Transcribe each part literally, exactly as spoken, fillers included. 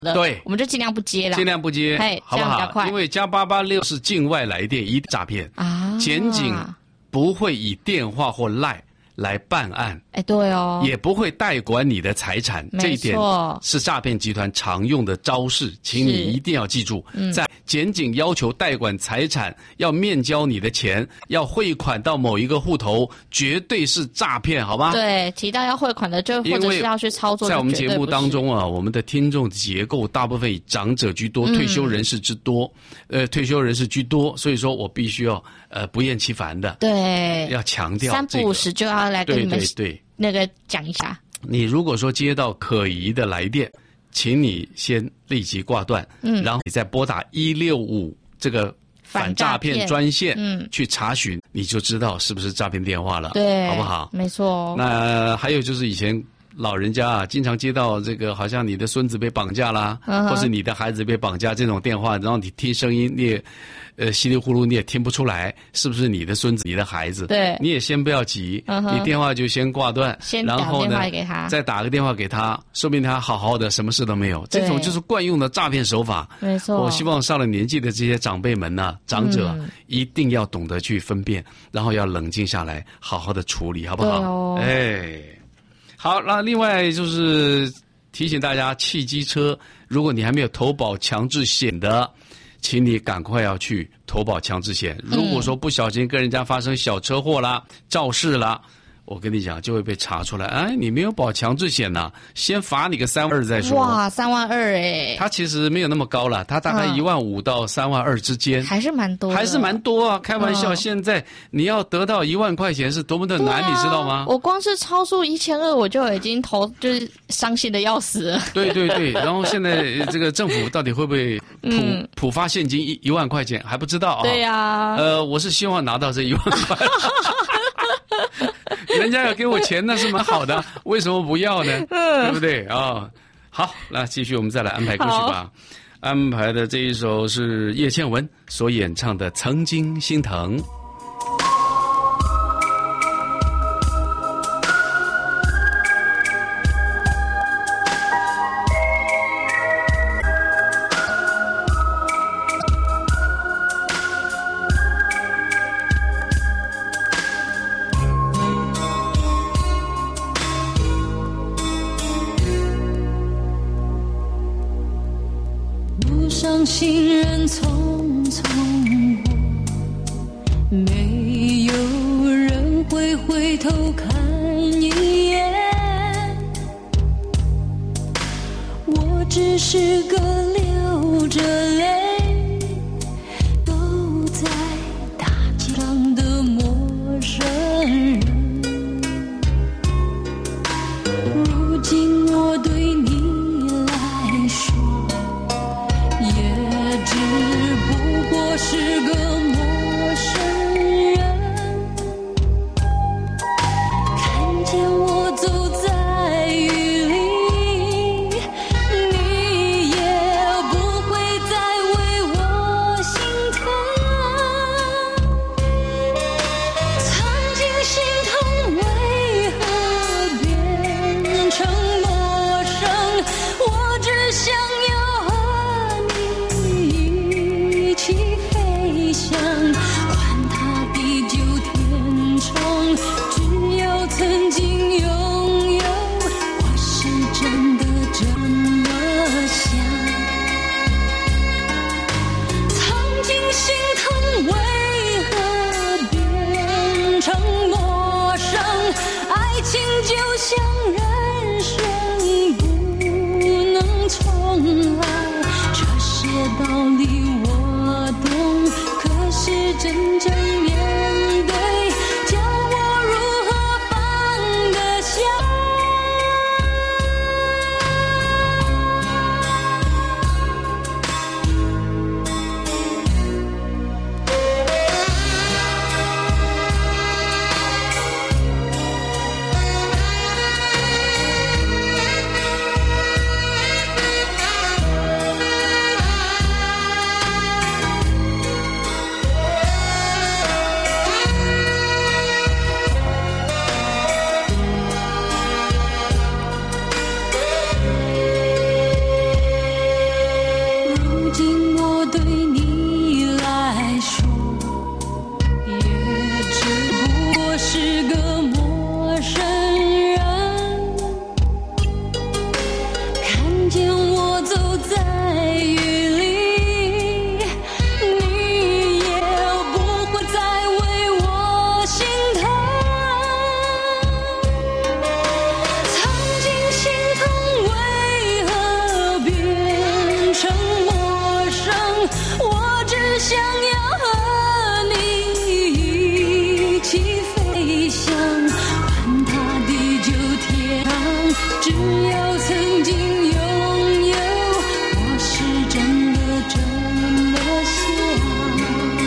的， 对， 我们就尽量不接啦， 尽量不接，好不好？因为加八八六是境外来电，一诈骗啊，检警不会以电话或赖来办案， 哎，对哦， 也不会代管你的财产，这一点是诈骗集团常用的招式，请你一定要记住。嗯、在检警要求代管财产，要面交你的钱，要汇款到某一个户头，绝对是诈骗，好吗？ 对，提到要汇款的，就或者是要去操作， 在我们节目当中啊，我们的听众结构大部分以长者居多，退休人士之多，嗯、呃，退休人士居多，所以说我必须要呃不厌其烦的， 对， 要强调、这个、 三不五时就要来跟你们对对对那个讲一下。 你如果说接到可疑的来电，请你先立即挂断，嗯，然后你再拨打一六五这个反诈骗专线，嗯，去查询，你就知道是不是诈骗电话了， 对， 好不好？ 没错。 那还有就是以前老人家啊，经常接到这个好像你的孙子被绑架啦，嗯、或是你的孩子被绑架这种电话，然后你听声音，你也呃稀里糊涂你也听不出来是不是你的孙子、你的孩子，对，你也先不要急，嗯、你电话就先挂断， 先打电话给他， 再打个电话给他，说明他好好的，什么事都没有。这种就是惯用的诈骗手法，没错。我希望上了年纪的这些长辈们呢、啊，长者、嗯、一定要懂得去分辨，然后要冷静下来，好好的处理，好不好？哦、哎。好，那另外就是提醒大家，汽机车，如果你还没有投保强制险的，请你赶快要去投保强制险。如果说不小心跟人家发生小车祸啦、肇事啦，我跟你讲，就会被查出来。哎，你没有保强制险呐、啊，先罚你个三万二再说。 哇，三万二哎！ 它其实没有那么高了，它大概一万五到三万二之间， 还是蛮多的， 还是蛮多啊！开玩笑，嗯、现在你要得到一万块钱是多么的难，啊、你知道吗？ 我光是超速一千二，我就已经头就是伤心的要死了。 对对对，然后现在这个政府到底会不会普、嗯、普发现金一一万块钱还不知道啊？ 对呀、啊， 呃，我是希望拿到这一万块。人家要给我钱那是蛮好的，为什么不要呢？嗯、对不对啊、哦？好，那继续我们再来安排歌曲吧。安排的这一首是叶倩文所演唱的《曾经心疼》。 行人匆匆过，没有人会回头看一眼。我只是个流着泪都在大街上的陌生人。如今我对你来说只不过是个陌生人，看见我走在雨里，你也不会再为我心疼。曾经心疼为何变成陌生，我只想要和你一起飞翔。 在雨里，你也不会再为我心疼。曾经心疼为何变成陌生，我只想要和你一起飞翔，管他地久天长，只要曾经拥有，我是真的这么想。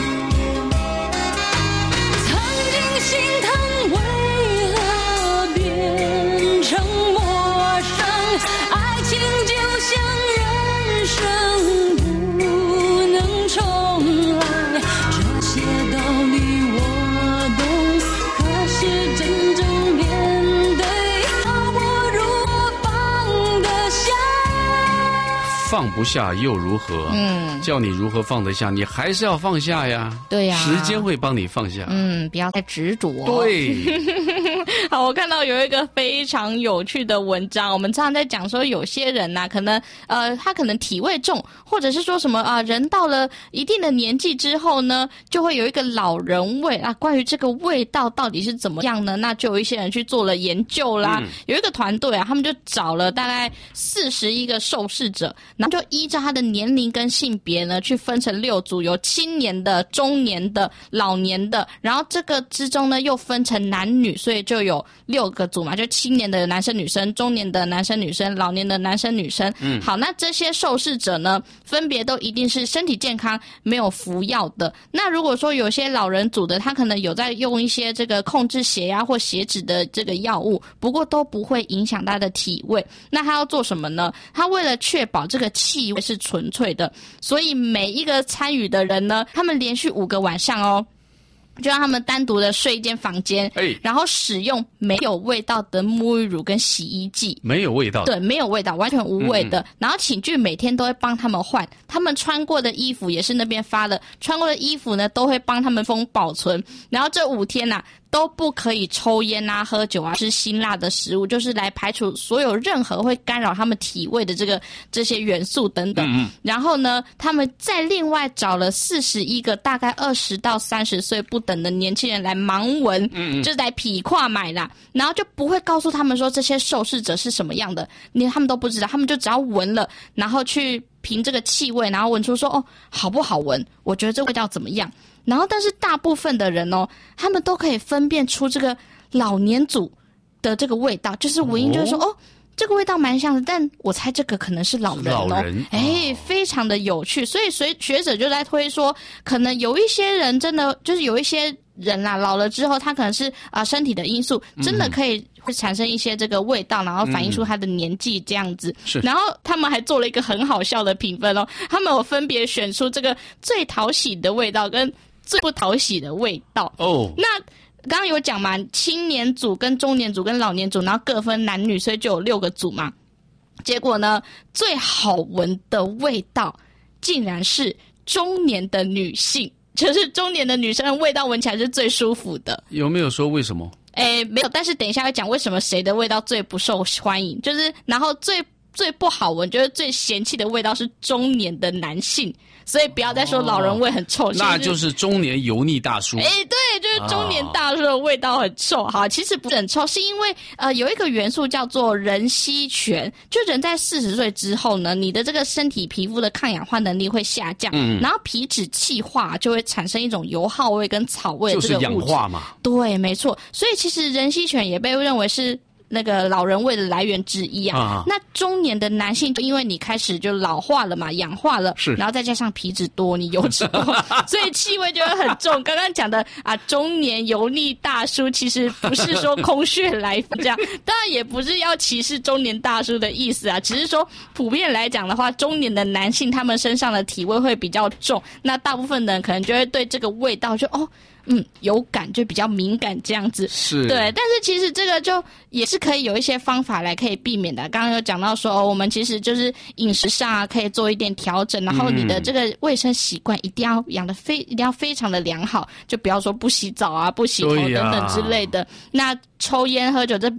曾经心疼为何变成陌生，爱情就像人生不能重来，这些道理我懂，可是真正面对，我如何放得下？ 放不下又如何？ 嗯， 叫你如何放得下？你还是要放下呀。 对呀时间会帮你放下。 嗯，不要太执着。 对， 好，我看到有一个非常有趣的文章，我们常常在讲说，有些人呐、啊，可能呃，他可能体味重，或者是说什么啊、呃，人到了一定的年纪之后呢，就会有一个老人味啊。关于这个味道到底是怎么样呢？那就有一些人去做了研究啦。嗯、有一个团队啊，他们就找了大概四十一个受试者，然后就依照他的年龄跟性别呢，去分成六组，有青年的、中年的、老年的，然后这个之中呢又分成男女，所以就有六个组嘛，就青年的男生女生、中年的男生女生、老年的男生女生。嗯，好，那这些受试者呢，分别都一定是身体健康、没有服药的。那如果说有些老人组的，他可能有在用一些这个控制血压或血脂的这个药物，不过都不会影响他的体味。那他要做什么呢？他为了确保这个气味是纯粹的，所以每一个参与的人呢，他们连续五个晚上哦，就让他们单独的睡一间房间， 哎， 然后使用没有味道的沐浴乳跟洗衣剂。 没有味道， 对，没有味道，完全无味的。嗯、然后寝具每天都会帮他们换，他们穿过的衣服也是那边发的，穿过的衣服呢都会帮他们封保存。然后这五天呐、啊。都不可以抽烟啊、喝酒啊、吃辛辣的食物，就是来排除所有任何会干扰他们体味的这个这些元素等等。嗯、然后呢，他们再另外找了四十一个大概二十到三十岁不等的年轻人来盲闻，嗯嗯就是来匹跨买啦。然后就不会告诉他们说这些受试者是什么样的，连他们都不知道，他们就只要闻了，然后去凭这个气味，然后闻出说哦好不好闻，我觉得这味道怎么样。然后但是大部分的人哦，他们都可以分辨出这个老年组的这个味道，就是闻一就是说 哦, 哦这个味道蛮像的，但我猜这个可能是老人哦。 老人哎、哦，非常的有趣。所以学学者就在推说，可能有一些人真的就是有一些人啦，老了之后他可能是啊、呃、身体的因素，真的可以会产生一些这个味道，然后反映出他的年纪这样子。 是、嗯， 然后他们还做了一个很好笑的评分哦，他们有分别选出这个最讨喜的味道跟最不讨喜的味道哦。 那刚刚有讲嘛，青年组跟中年组跟老年组，然后各分男女，所以就有六个组嘛。结果呢，最好闻的味道竟然是中年的女性，就是中年的女生的味道闻起来是最舒服的。 有没有说为什么？ 诶，没有，但是等一下会讲为什么谁的味道最不受欢迎，就是然后最最不好闻，就是最嫌弃的味道是中年的男性。所以不要再说老人味很臭， 哦、那就是中年油腻大叔。 哎，对，就是中年大叔的味道很臭。好，其实不是很臭，是因为呃有一个元素叫做壬烯醛，就人在四十岁之后呢，你的这个身体皮肤的抗氧化能力会下降，嗯，然后皮脂气化就会产生一种油耗味跟草味的这个物质， 就是氧化嘛。 对，没错。所以其实壬烯醛也被认为是那个老人味的来源之一啊。啊那中年的男性，因为你开始就老化了嘛，氧化了， 是， 然后再加上皮脂多，你油脂多，所以气味就会很重。刚刚讲的啊，中年油腻大叔，其实不是说空穴来风这样，当然也不是要歧视中年大叔的意思啊，只是说普遍来讲的话，中年的男性他们身上的体味会比较重，那大部分人可能就会对这个味道就哦。嗯，有感就比较敏感这样子， 是对，但是其实这个就也是可以有一些方法来可以避免的。刚刚有讲到说、哦，我们其实就是饮食上啊可以做一点调整，然后你的这个卫生习惯一定要养得非一定要非常的良好，就不要说不洗澡啊、不洗头等等之类的。啊、那抽烟喝酒这。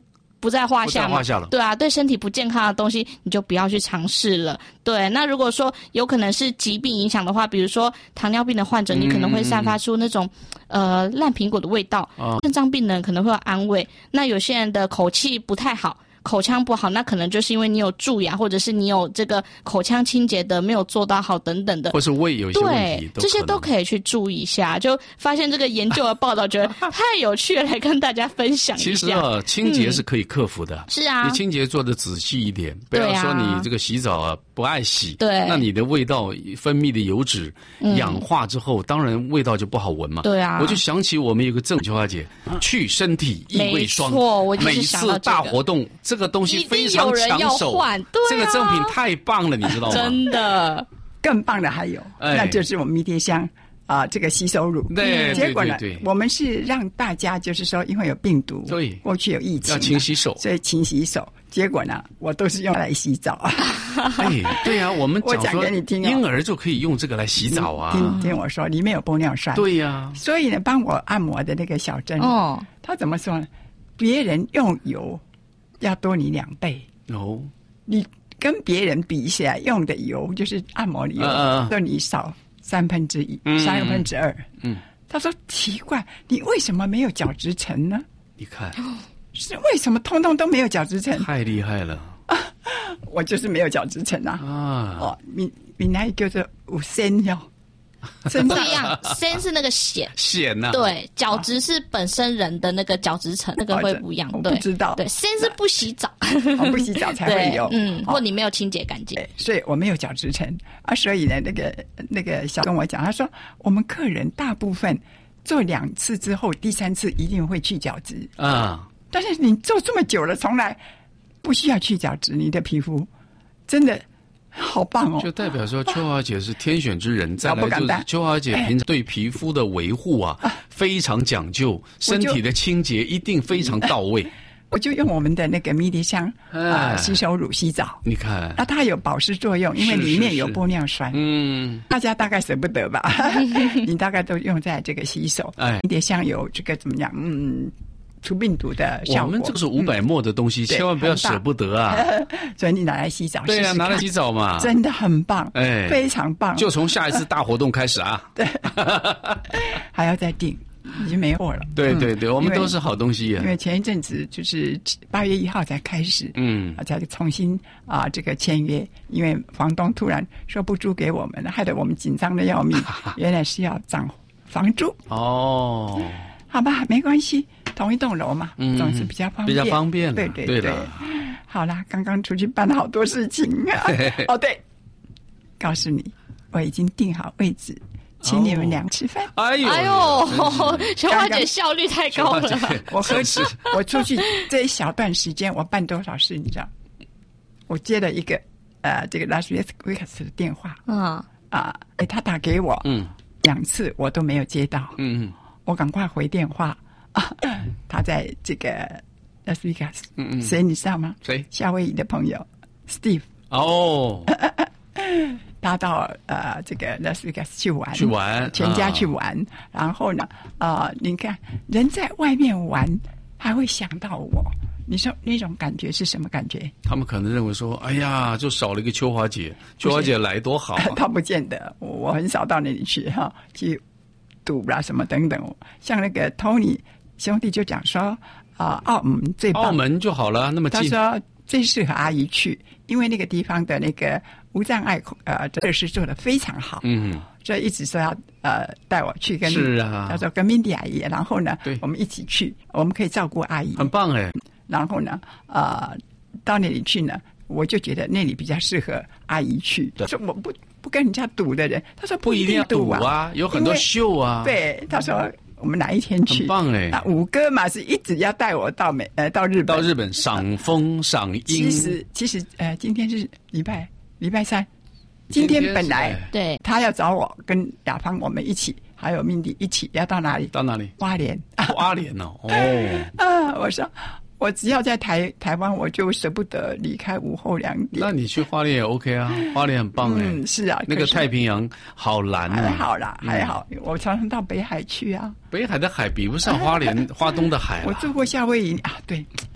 不在话下嘛， 不在话下了。 对啊，对身体不健康的东西你就不要去尝试了。对，那如果说有可能是疾病影响的话，比如说糖尿病的患者，你可能会散发出那种、嗯、呃烂苹果的味道，肾脏病人可能会有氨味，那有些人的口气不太好，口腔不好，那可能就是因为你有蛀牙，或者是你有这个口腔清洁的没有做到好等等的， 或是胃有一些问题， 对，这些都可以去注意一下。就发现这个研究的报道，觉得太有趣了，来跟大家分享一下。 其实啊，清洁是可以克服的。 嗯、是啊， 你清洁做的仔细一点，不要说你这个洗澡啊不爱洗， 对， 那你的味道分泌的油脂氧化之后，嗯、当然味道就不好闻嘛。 对啊， 我就想起我们有个郑秋华姐去身体异味霜， 没错，我就是每想到、这个、 次大活动，这个东西非常抢手， 对啊、 这个赠品太棒了，你知道吗？ 真的， 更棒的还有，哎、那就是我们迷迭香。啊、呃，这个吸收乳， 对， 结果呢， 对对对， 我们是让大家就是说，因为有病毒， 对， 过去有疫情， 要勤洗手， 所以勤洗手。结果呢，我都是用来洗澡。 哎，对呀、啊，我们我讲给你听、哦， 婴儿就可以用这个来洗澡啊。 听听我说，里面有玻尿酸。 对呀、啊， 所以呢，帮我按摩的那个小珍， 哦， 他怎么说呢？别人用油要多你两倍哦， 你跟别人比起来用的油，就是按摩的油， 啊、 都你少。三分之一，三分之二。嗯，他说奇怪，你为什么没有角质层呢？ 你看， 是为什么通通都没有角质层？ 太厉害了！ 啊、我就是没有角质层啊！啊，哦，闽闽南语叫做有鲜哟。 不一样，鲜是那个咸， 咸呐、啊。 对，角质是本身人的那个角质层，那个会不一样。 我不知道。 对，鲜是不洗澡， 哦、不洗澡才会有。 嗯，或你没有清洁干净。 所以我没有角质层啊，所以呢，那个那个小跟我讲，他说我们客人大部分做两次之后，第三次一定会去角质啊。 但是你做这么久了，从来不需要去角质，你的皮肤真的。好棒哦！ 就代表说秋华姐是天选之人。再来就是秋华姐平常对皮肤的维护啊，哎、非常讲究，身体的清洁一定非常到位。 我就用我们的那个迷迭香啊、呃、吸收乳洗澡， 你看， 那它有保湿作用，因为里面有玻尿酸。 是是是嗯， 大家大概舍不得吧？你大概都用在这个洗手。哎，迷迭香有这个怎么样？嗯。除病毒的效果， 我们这个是五百沫的东西、嗯，千万不要舍不得啊！ 所以你拿来洗澡， 对啊，拿来洗澡嘛， 真的很棒， 哎， 非常棒。 就从下一次大活动开始啊， 对，还要再订，已经没货了。 对对对，嗯、我们都是好东西啊。 因为前一阵子就是八月一号才开始，嗯，才重新啊这个签约，因为房东突然说不租给我们了，害得我们紧张的要命。原来是要涨房租哦， 好吧，没关系。同一栋楼嘛，嗯，总是比较方便， 比较方便。 对对对对，好啦，刚刚出去办了好多事情啊。哦，对，告诉你，我已经订好位置，请你们俩吃饭。 哎呦哎呦，秋华姐效率太高了。 我何止我出去这一小段时间，我办多少事，你知道？我接了一个呃，这个拉斯维加斯的电话，嗯啊，哎，他打给我，嗯，两次我都没有接到，嗯嗯，我赶快回电话。啊，他在这个 Las Vegas， 嗯嗯，谁你知道吗？ 谁？ 夏威夷的朋友 Steve。 哦， 他到呃这个 Las Vegas 去玩， 去玩， 全家去玩。啊、然后呢，啊、呃，你看人在外面玩，还会想到我，你说那种感觉是什么感觉？ 他们可能认为说，哎呀，就少了一个秋华姐，秋华姐来多好、啊。 他不见得，我很少到那里去哈，去赌啦什么等等。像那个 Tony。兄弟就讲说，啊、呃，澳门最棒， 澳门就好了，那么近。 他说最适合阿姨去，因为那个地方的那个无障碍呃设施做得非常好。嗯，所以一直说要呃带我去跟， 是啊， 他说跟 Mindy 阿姨，然后呢， 对， 我们一起去，我们可以照顾阿姨， 很棒哎。 然后呢，呃，到那里去呢，我就觉得那里比较适合阿姨去。说我不不跟人家赌的人，他说不一定要赌啊， 赌啊有很多秀啊。 对，他说。我们哪一天去？ 很棒哎！ 那五哥嘛是一直要带我到美呃到日本， 到日本赏枫赏樱。 其实其实呃今天是礼拜礼拜三，今天本来对他要找我跟雅芳我们一起，还有命迪一起要到哪里？ 到哪里？ 花莲。 花莲哦哦啊！我说我只要在台台湾，我就舍不得离开午后两点。 那你去花莲也 OK 啊，花莲很棒哎、欸。 嗯，是啊， 那个太平洋好蓝啊。 还好啦，还好。嗯、我常常到北海去啊。 北海的海比不上花莲、花东的海、啊。 我住过夏威夷啊，对，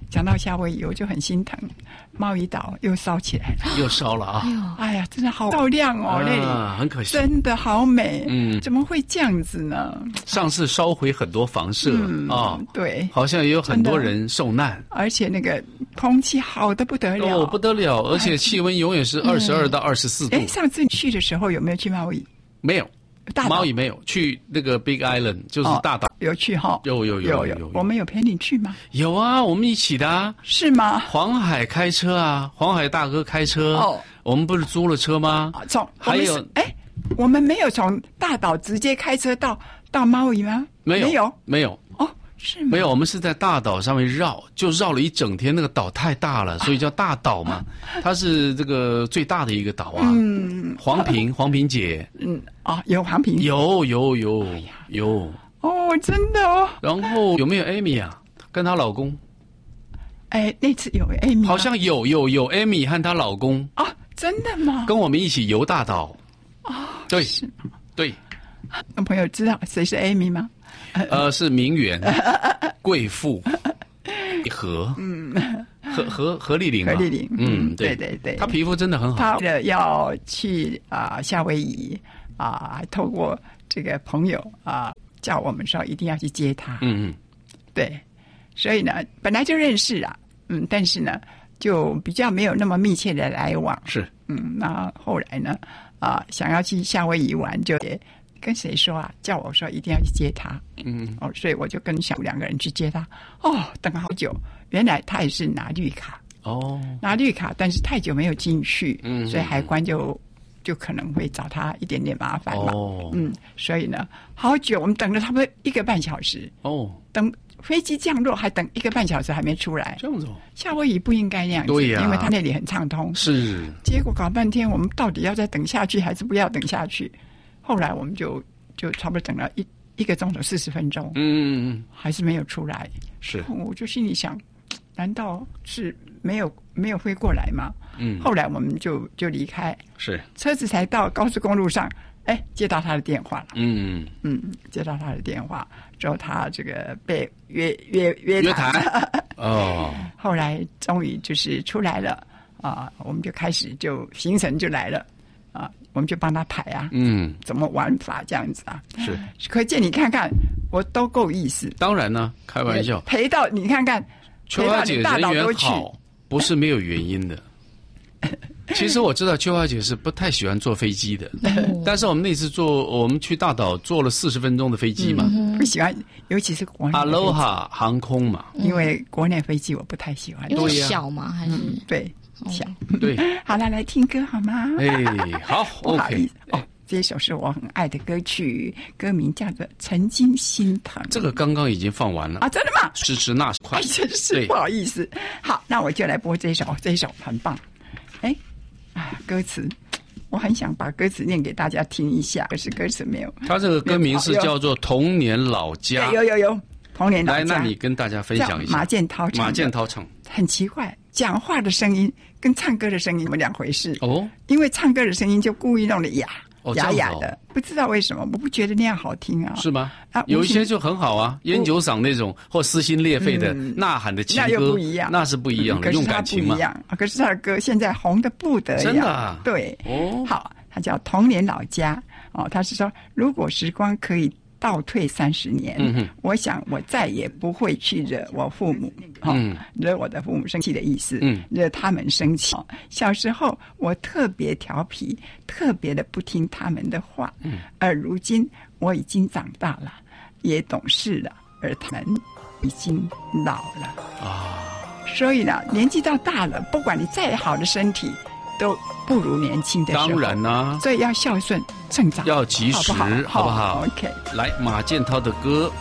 讲到夏威夷，我就很心疼，贸易岛又烧起来了， 又烧了啊！ 哎呀，真的好漂亮哦，啊、那里很可惜， 真的好美。 嗯， 怎么会这样子呢？ 上次烧毁很多房舍啊、嗯哦， 对， 好像也有很多人受难， 而且那个空气好的不得了， 哦，不得了，而且气温永远是二十二到二十四度。 哎、嗯，上次你去的时候有没有去贸易？ 没有。猫也没有去那个 Big Island， 就是大岛、哦、 有去哈， 有有有 有, 有, 有， 我们有陪你去吗？ 有啊，我们一起的啊。 是吗？ 黄海开车啊，黄海大哥开车。哦，我们不是租了车吗？ 从还有哎，我们没有从大岛直接开车到到猫屿吗？ 没有， 没有， 没有。 哦，是吗？ 没有，我们是在大岛上面绕，就绕了一整天。那个岛太大了，所以叫大岛嘛。啊、它是这个最大的一个岛啊。嗯，黄平，黄平姐。 嗯啊，有黄平， 有有有、哎、有。 哦，真的哦。 然后有没有 Amy 啊？跟她老公？ 哎，那次有 Amy， 好像有有有 Amy 和她老公。 啊，真的吗？ 跟我们一起游大岛。 啊、哦， 对，对。 有朋友知道谁是 Amy 吗？ 呃，是名媛、贵妇、何，嗯，何何何丽玲， 何丽玲， 嗯，对对对对， 她皮肤真的很好。 她的要去啊、呃、夏威夷啊、呃，透过这个朋友啊、呃、叫我们说一定要去接她， 嗯嗯， 对，所以呢本来就认识啊，嗯，但是呢就比较没有那么密切的来往， 是， 嗯，那后来呢啊、呃、想要去夏威夷玩就也。跟谁说啊？叫我说一定要去接他。嗯，哦，所以我就跟小两个人去接他。哦，等好久，原来他也是拿绿卡。 哦， 拿绿卡，但是太久没有进去， 嗯， 所以海关就就可能会找他一点点麻烦嘛。 哦， 嗯，所以呢，好久我们等了差不多一个半小时。 哦， 等飞机降落还等一个半小时还没出来。 这样子哦， 夏威夷不应该那样子， 对呀、啊， 因为他那里很畅通。 是， 结果搞半天，我们到底要再等下去，还是不要等下去？后来我们就就差不多等了一一个钟头四十分钟， 嗯嗯， 还是没有出来。 是， 我就心里想，难道是没有没有飞过来吗？ 嗯， 后来我们就就离开， 是车子才到高速公路上，哎，接到他的电话了。 嗯嗯，接到他的电话之后，他这个被约约约约谈哦。 后来终于就是出来了啊，我们就开始就行程就来了。啊，我们就帮他排啊， 嗯， 怎么玩法这样子啊？ 是， 可见你看看，我都够意思。 当然呢，开玩笑， 陪到你看看， 秋花姐人缘好，不是没有原因的。其实我知道秋花姐是不太喜欢坐飞机的，但是我们那次坐，我们去大岛坐了四十分钟的飞机嘛， 嗯、不喜欢，尤其是国内 Aloha 航空嘛， 因为国内飞机我不太喜欢， 因为小嘛，还是、 嗯、对。小对， 好了，来听歌好吗？ 哎，好，OK。 哦，这首是我很爱的歌曲，歌名叫做《曾经心疼》。 这个刚刚已经放完了啊，真的吗？ 支持那快， 哎，真是不好意思。好，那我就来播这一首，这一首很棒。哎，啊，歌词，我很想把歌词念给大家听一下，可是歌词没有。 他这个歌名是叫做《童年老家》。 有有有，童年老家。 来，那你跟大家分享一下。 马健涛唱。 马健涛唱。 很奇怪，讲话的声音跟唱歌的声音怎么两回事？ 哦， 因为唱歌的声音就故意弄得哑、 哦、 哑哑的，不知道为什么，我不觉得那样好听啊。 是吗？啊，有一些就很好啊，烟酒嗓那种或撕心裂肺的、嗯、呐喊的情歌， 那又不一样， 那是不一样的，嗯、用感情嘛。 可是他不一样，可是他的歌现在红得不得了， 真的、啊。 对， 哦， 好，他叫《童年老家》哦，他是说如果时光可以倒退三十年、嗯，我想我再也不会去惹我父母，哈、嗯，惹我的父母生气的意思，嗯，惹他们生气。小时候我特别调皮，特别的不听他们的话，嗯，而如今我已经长大了，也懂事了，而他们已经老了啊。所以呢，年纪到大了，不管你再好的身体，都不如年轻的时候。 当然啦、啊， 所以要孝顺成长， 要及时，好不好？好不好 ？OK， 来马健涛的歌。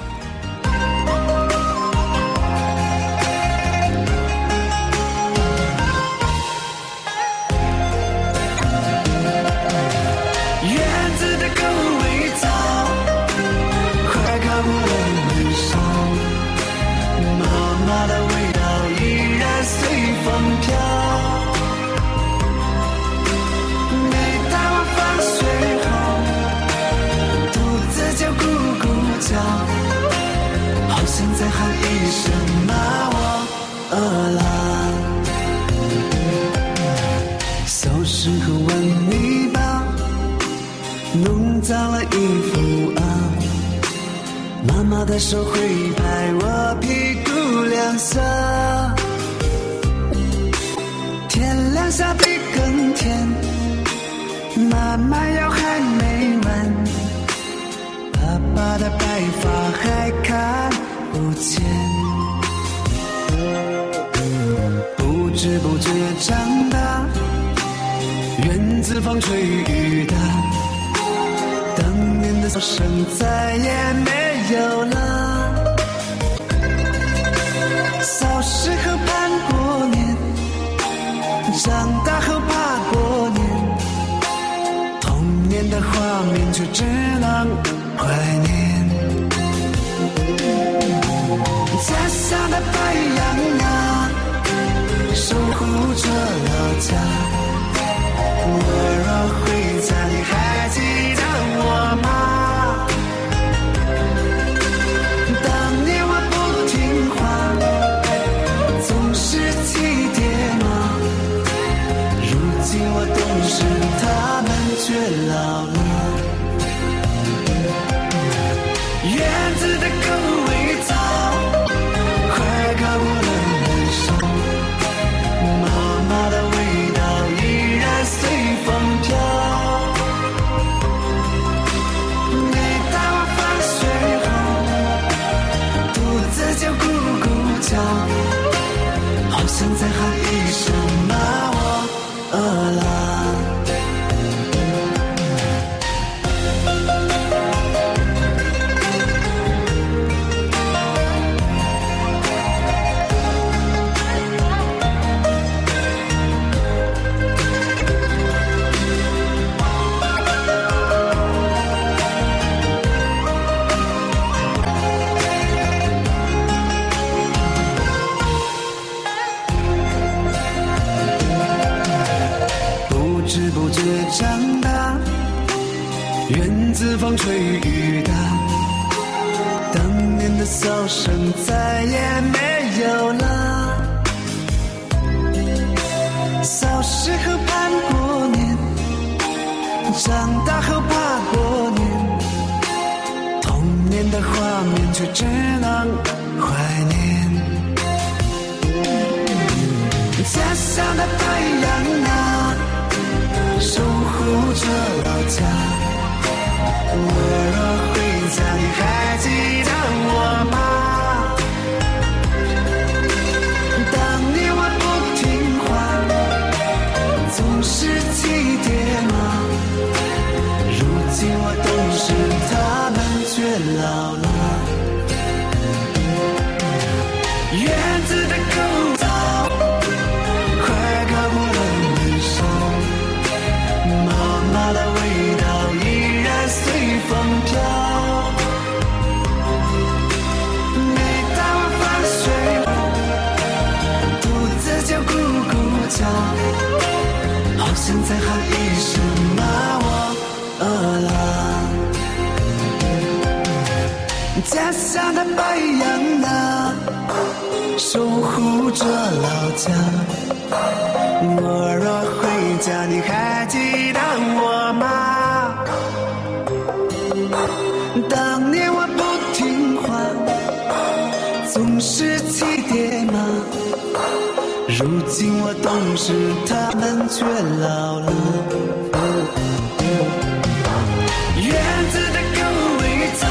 院子的狗味道，快靠过了晚上，妈妈的味道依然随风飘。每当我放学后，独自就咕咕叫。 弄脏了衣服啊，妈妈的手会拍我屁股两下，天亮下的更甜，妈妈药还没完，爸爸的白发还看不见，不知不觉长大，院子风吹雨打，当年的笑声再也没有了。小时候盼过年，长大后怕过年，童年的画面却只能怀念。家乡的白杨啊，守护着老家。我若回家，你还记得我吗？当年我不听话，总是气爹妈，如今我懂事，他们却老了。院子的狗尾草，快靠过了燃烧，妈妈的味道依然随风飘。每当我放学后，肚子就咕咕叫，好像在喊一声妈，我饿了。不知不觉长大，院子风吹雨打，当年的笑声再也没有了。小时候盼过年，长大后怕过年，童年的画面却只能怀念。家乡的白杨啊，守护着老家。我若回家，你还记得我吗？当年我不听话，总是气爹妈，如今我懂事，他们却老了。院子的狗草，快靠过了燃烧，妈妈的味道依然随风飘。每当我放学后，肚子就咕咕叫，好像在喊一声妈，我饿了。家乡的白杨啊，守护着老家。我若回家，你还记得我吗？当年我不听话，总是气爹妈，如今我懂事，他们却老了。院子的狗尾草，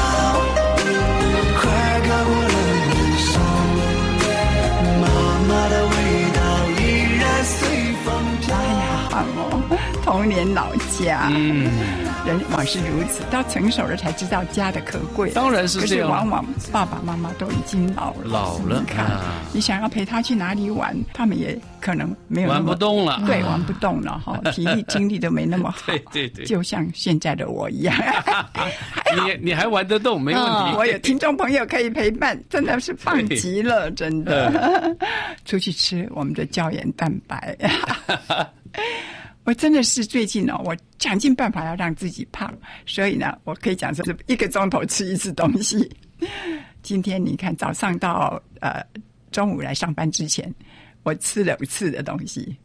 快靠过了燃烧，妈妈的味道依然随风飘。 哎呀，好哦，童年老家。 嗯， 人往是如此，到成熟了才知道家的可贵。 当然是这样。 可是往往爸爸妈妈都已经老了， 老了。 你看，啊、你想要陪他去哪里玩，他们也可能没有那么玩不动了。 对，玩不动了哈，体力精力都没那么好。 对对对， 就像现在的我一样。 你你还玩得动，没问题。 哦、我有听众朋友可以陪伴，真的是棒极了，真的。出去吃我们的胶原蛋白。我真的是最近哦，我想尽办法要让自己胖，所以呢，我可以讲说是一个钟头吃一次东西。今天你看，早上到呃中午来上班之前，我吃了五次的东西，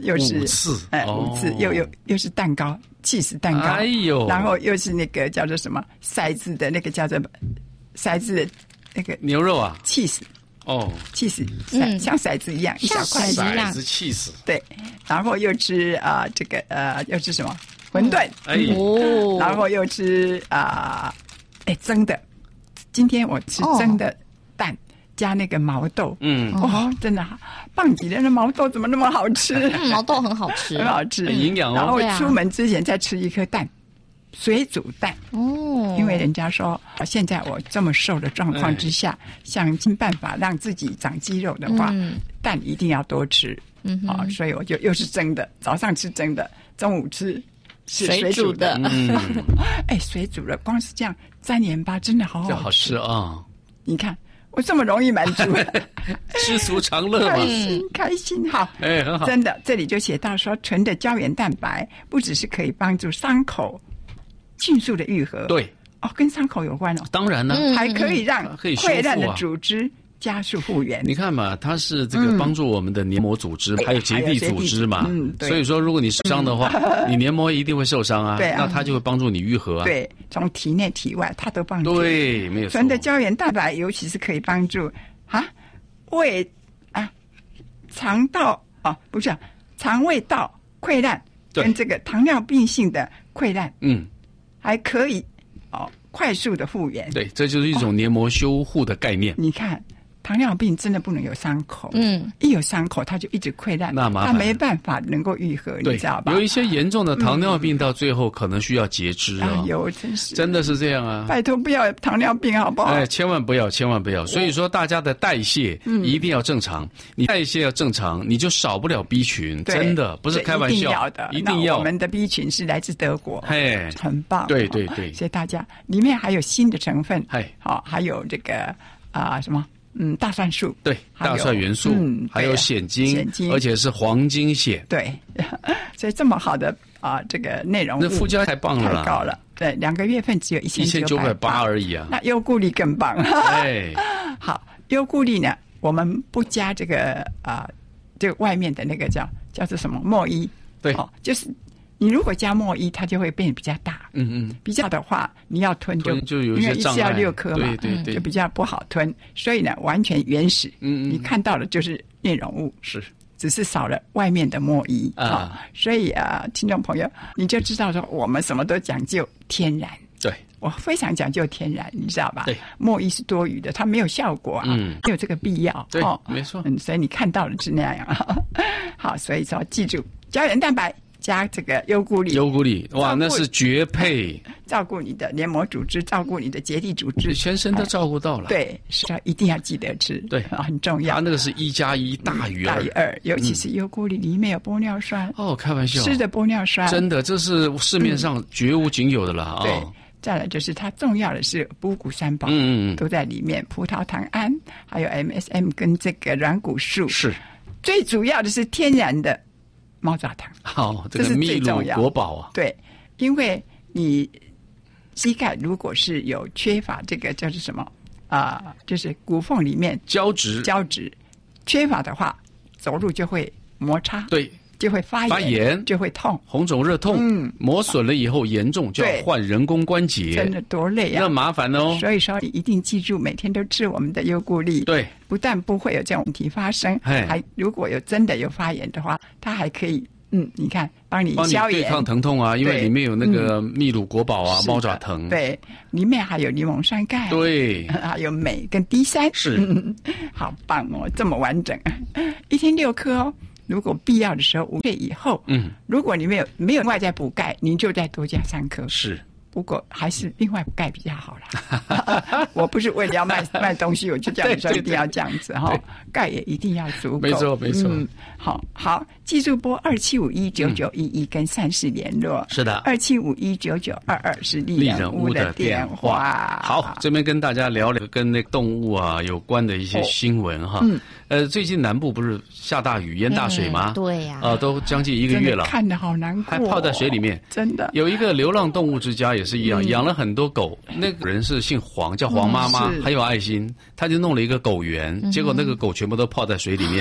又是五次， 哎，五次，又又又是蛋糕，起司蛋糕， 哎呦， 然后又是那个叫做什么筛子的那个叫做筛子的那个牛肉啊， 起司。 哦， 起司，嗯，像骰子一样，一小块一样骰子起司， 对，然后又吃啊、呃，这个呃，又吃什么馄饨， 哎哦， 然后又吃啊，哎、呃，蒸的，今天我吃蒸的蛋、哦、加那个毛豆， 嗯， 哦，真的，棒极了，那毛豆怎么那么好吃？ 嗯、毛豆很好吃， 很好吃， 很营养哦。 然后出门之前再吃一颗蛋。水煮蛋哦，因为人家说现在我这么瘦的状况之下，哎、想尽办法让自己长肌肉的话，嗯、蛋一定要多吃。嗯啊、哦，所以我就又是蒸的，早上吃蒸的，中午吃是水煮的。嗯，哎，水煮的，光是这样沾盐巴真的好好吃， 好吃啊！ 你看我这么容易满足， 知足常乐嘛， 开心开心。好， 哎，很好。 真的，这里就写到说，纯的胶原蛋白不只是可以帮助伤口迅速的愈合， 对， 哦，跟伤口有关哦。 当然呢， 还可以让溃烂的组织加速复原。 你看嘛，它是这个帮助我们的黏膜组织，还有结缔组织嘛。嗯，所以说，如果你受伤的话，你黏膜一定会受伤啊。对啊，那它就会帮助你愈合啊。 对，从体内体外它都帮助。 对，没有错。 纯的胶原蛋白，尤其是可以帮助啊胃啊肠道啊，不是、啊、肠胃道溃烂跟这个糖尿病性的溃烂，嗯。还可以哦，快速的复原。 对，这就是一种黏膜修护的概念。 哦、你看，糖尿病真的不能有伤口，嗯，一有伤口它就一直溃烂， 那麻烦， 它没办法能够愈合，你知道吧？ 有一些严重的糖尿病到最后可能需要截肢啊。 哎呦，真是， 真的是这样啊！ 拜托不要有糖尿病好不好？ 哎，千万不要，千万不要。所以说，大家的代谢一定要正常，你代谢要正常，你就少不了 B 群，真的不是开玩笑， 一定要的， 一定要。 我们的 B 群是来自德国， 嘿， 很棒， 对对对。 所以大家里面还有锌的成分，嘿，好，还有这个啊、呃、什么。嗯，大蒜素对，大蒜元素，嗯，还有硒金， 硒金， 而且是黄金硒， 对，所以这么好的啊、呃，这个内容， 那附加太棒了， 太高了，对，两个月份只有一千一千九百八而已啊， 那优固力更棒， 哎， 好，优固力呢，我们不加这个啊、呃，这个外面的那个叫叫做什么墨衣， 对， 哦，就是。你如果加墨衣，它就会变得比较大。嗯嗯，比较的话，你要吞就吞就有一些障碍， 因为一次要六颗嘛， 对对对， 就比较不好吞。所以呢，完全原始。嗯嗯，你看到的就是内容物， 是， 只是少了外面的墨衣啊、哦。所以啊，听众朋友，你就知道说，我们什么都讲究天然。 对， 我非常讲究天然，你知道吧？ 对， 墨衣是多余的，它没有效果啊，嗯，没有这个必要。 对，哦、没错。 嗯，所以你看到的是那样。好，所以说记住胶原蛋白。加这个优固力， 优固力，哇，那是绝配！ 照顾你的黏膜组织，照顾你的结缔组织， 全身都照顾到了。 对，是要一定要记得吃， 对啊，很重要。 它那个是一加一大于二，大于二，尤其是优固力里面有玻尿酸。 哦，开玩笑， 吃的玻尿酸， 真的，这是市面上绝无仅有的了啊！ 对，再来就是它重要的是五谷三宝，嗯嗯，都在里面，葡萄糖胺，还有 M S M 跟这个软骨素， 是最主要的是天然的。猫爪糖， 好、哦，这个秘鲁国宝啊， 对，因为你膝盖如果是有缺乏这个叫做什么啊、呃，就是骨缝里面胶质， 胶质缺乏的话，走路就会摩擦， 对， 就会发炎， 发炎就会痛， 红肿热痛，嗯，磨损了以后严重就要换人工关节， 真的多累啊， 那麻烦哦。 所以说你一定记住，每天都吃我们的优固力， 对。 不但不会有这种问题发生，还如果有真的有发炎的话，它还可以，嗯，你看帮你消炎、 对抗疼痛啊，因为里面有那个秘鲁国宝啊，嗯、猫爪藤， 对，里面还有柠檬酸钙， 对， 还有镁跟 D 三， 是、 嗯，好棒哦，这么完整，一天六颗哦。如果必要的时候，五岁以后，嗯，如果你没有没有外在补钙，您就再多加三颗， 是。 不过还是另外补钙比较好啦。我不是为了要卖卖东西，我就叫你说一定要这样子哈，钙也一定要足够。 没错没错。 嗯，好好，记住拨二七五一九九一一跟善事联络。 是的， 二七五一九九二二是丽人屋的电话。 好，这边跟大家聊聊跟那个动物啊有关的一些新闻哈。嗯。呃，最近南部不是下大雨、淹大水吗？ 嗯、对呀、 啊。呃，都将近一个月了， 看得好难过、哦， 还泡在水里面。 真的。 有一个流浪动物之家也是一样，嗯、养了很多狗。那个人是姓黄，叫黄妈妈，很有爱心，他就弄了一个狗园，嗯、结果那个狗全部都泡在水里面。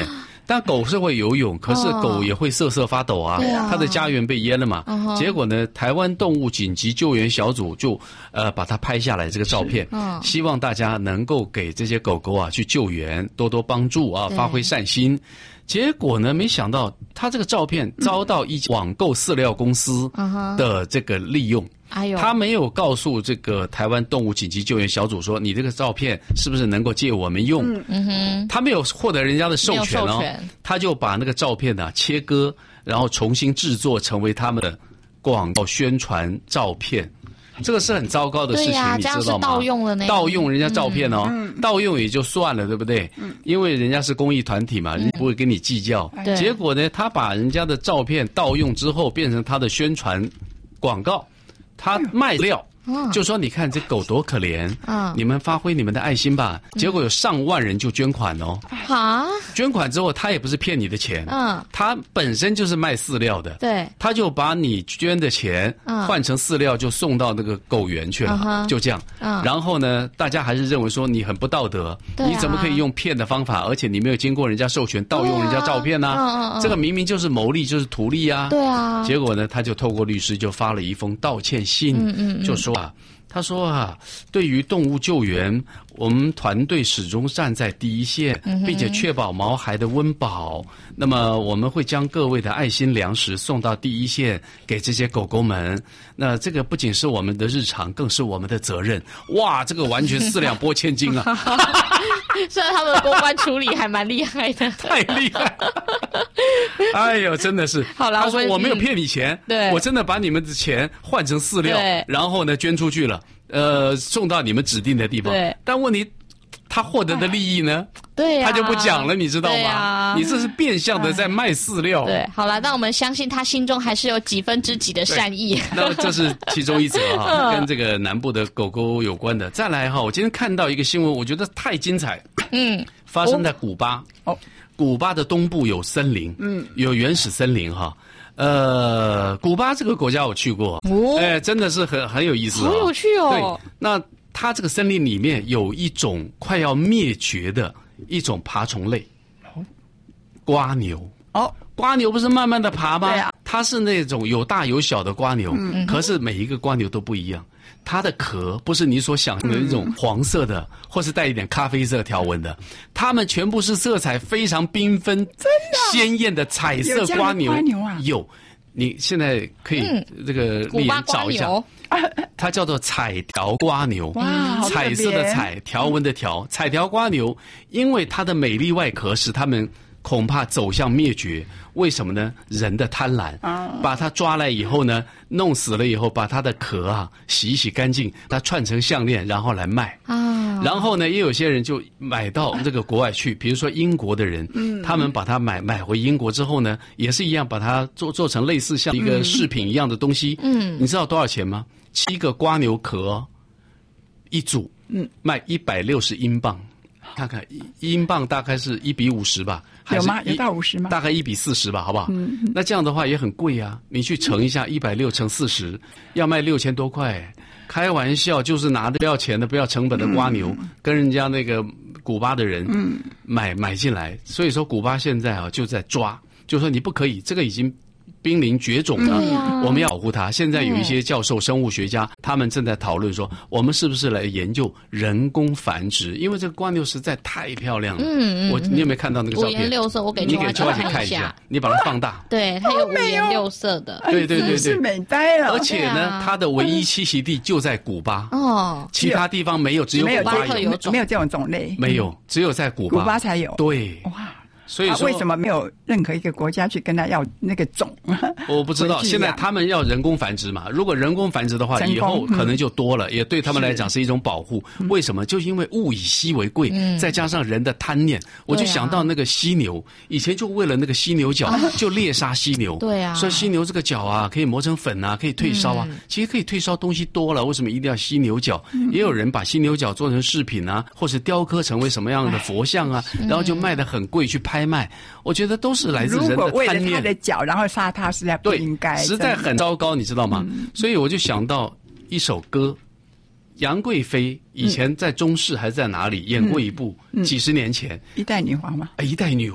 但狗是会游泳，可是狗也会瑟瑟发抖啊， 哦、 它的家园被淹了嘛。 哦、 结果呢，台湾动物紧急救援小组就呃把它拍下来这个照片， 哦、 希望大家能够给这些狗狗啊去救援，多多帮助啊，发挥善心。结果呢，没想到他这个照片遭到一网购饲料公司的这个利用。 哎呦， 他没有告诉这个台湾动物紧急救援小组说，你这个照片是不是能够借我们用？ 嗯哼， 他没有获得人家的授权哦，他就把那个照片呢、啊、切割，然后重新制作成为他们的广告宣传照片。这个是很糟糕的事情， 啊、 你知道吗？ 盗用了呢， 盗用人家照片哦， 嗯、 盗用也就算了，对不对？嗯、因为人家是公益团体嘛，人家不会跟你计较。 嗯、 结果呢，他把人家的照片盗用之后，变成他的宣传广告，他卖料。嗯、就说你看这狗多可怜，嗯，你们发挥你们的爱心吧。嗯、结果有上万人就捐款哦。 啊！ 捐款之后，他也不是骗你的钱，嗯，他本身就是卖饲料的， 对， 他就把你捐的钱换成饲料，就送到那个狗园去了，嗯、就这样。嗯，然后呢，大家还是认为说你很不道德，啊、你怎么可以用骗的方法，而且你没有经过人家授权盗用人家照片呢、啊？ 嗯嗯、 这个明明就是牟利，就是图利啊。 对啊。 结果呢，他就透过律师就发了一封道歉信，嗯嗯嗯就说啊。他说啊，对于动物救援，我们团队始终站在第一线，并且确保毛孩的温饱。那么我们会将各位的爱心粮食送到第一线，给这些狗狗们。那这个不仅是我们的日常，更是我们的责任。哇，这个完全四两拨千斤啊！ 虽然他们的公关处理还蛮厉害的， 太厉害！哎呦，真的是。 好了， 他说我没有骗你钱， 嗯、对， 我真的把你们的钱换成饲料，然后呢捐出去了。呃，送到你们指定的地方。 对， 但问题，他获得的利益呢？ 对呀、啊， 他就不讲了，你知道吗？ 啊、 你这是变相的在卖饲料。 对，好了，那我们相信他心中还是有几分之几的善意。 那这是其中一则哈，跟这个南部的狗狗有关的。再来哈，我今天看到一个新闻，我觉得太精彩。 嗯， 发生在古巴。哦，古巴的东部有森林，嗯，有原始森林哈。呃，古巴这个国家我去过，哦，哎，真的是很很有意思， 好有趣哦。 对，那它这个森林里面有一种快要灭绝的一种爬虫类，哦，蝸牛。哦，蝸牛不是慢慢的爬吗？对啊，它是那种有大有小的蝸牛，嗯，可是每一个蝸牛都不一样。它的壳不是你所想的那种黄色的，嗯、或是带一点咖啡色条纹的，它们全部是色彩非常缤纷、鲜艳的彩色蝸牛。 蝸牛啊， 有，你现在可以、嗯、这个丽人找一下，它叫做彩条蝸牛。 哇， 彩色的彩，条纹的条，彩条蝸牛，因为它的美丽外壳使它们恐怕走向灭绝。为什么呢？人的贪婪，把它抓来以后呢，弄死了以后，把它的壳啊洗一洗干净，它串成项链，然后来卖。啊，然后呢，也有些人就买到这个国外去，比如说英国的人，嗯，他们把它买买回英国之后呢，也是一样，把它做做成类似像一个饰品一样的东西。嗯，你知道多少钱吗？七个蝸牛壳一组，嗯，卖一百六十英镑。看看英镑大概是一比五十吧， 有吗？有到五十吗？ 大概一比四十吧，好不好？嗯，那这样的话也很贵啊！你去乘一下，一百六乘四十，要卖六千多块。开玩笑，就是拿的不要钱的、不要成本的蝸牛，嗯、跟人家那个古巴的人买、嗯、买进来。所以说，古巴现在啊就在抓，就说你不可以，这个已经濒临绝种了，嗯、我们要保护它。现在有一些教授、生物学家，他们正在讨论说，我们是不是来研究人工繁殖？因为这个蝸牛实在太漂亮了。嗯嗯，我你有没有看到那个照片？ 五颜六色，我给你给秋姐看一下，你把它放大。 对，它有五颜六色的。 对对对对， 是美呆了。 而且呢，它的唯一栖息地就在古巴。哦，其他地方没有，只有古巴有，没有这种种类。 没有，只有在古巴。 古巴才有。 对。 哇。 所以说、 啊、为什么没有任何一个国家去跟他要那个种？ 我不知道，现在他们要人工繁殖嘛？如果人工繁殖的话，以后可能就多了，嗯、也对他们来讲是一种保护。为什么？就因为物以稀为贵，嗯、再加上人的贪念，我就想到那个犀牛，以前就为了那个犀牛角、啊、就猎杀犀牛。 对啊， 说犀牛这个角啊，可以磨成粉啊，可以退烧啊。嗯、其实可以退烧东西多了，为什么一定要犀牛角？嗯、也有人把犀牛角做成饰品啊，或是雕刻成为什么样的佛像啊，然后就卖得很贵去拍卖。我觉得都是来自人的贪念。 如果为了他的脚，然后杀他，实在不应该， 实在很糟糕，你知道吗？嗯、所以我就想到一首歌，杨贵妃以前在中视还是在哪里、嗯、演过一部，嗯、几十年前， 一代女皇吗？ 一代女皇，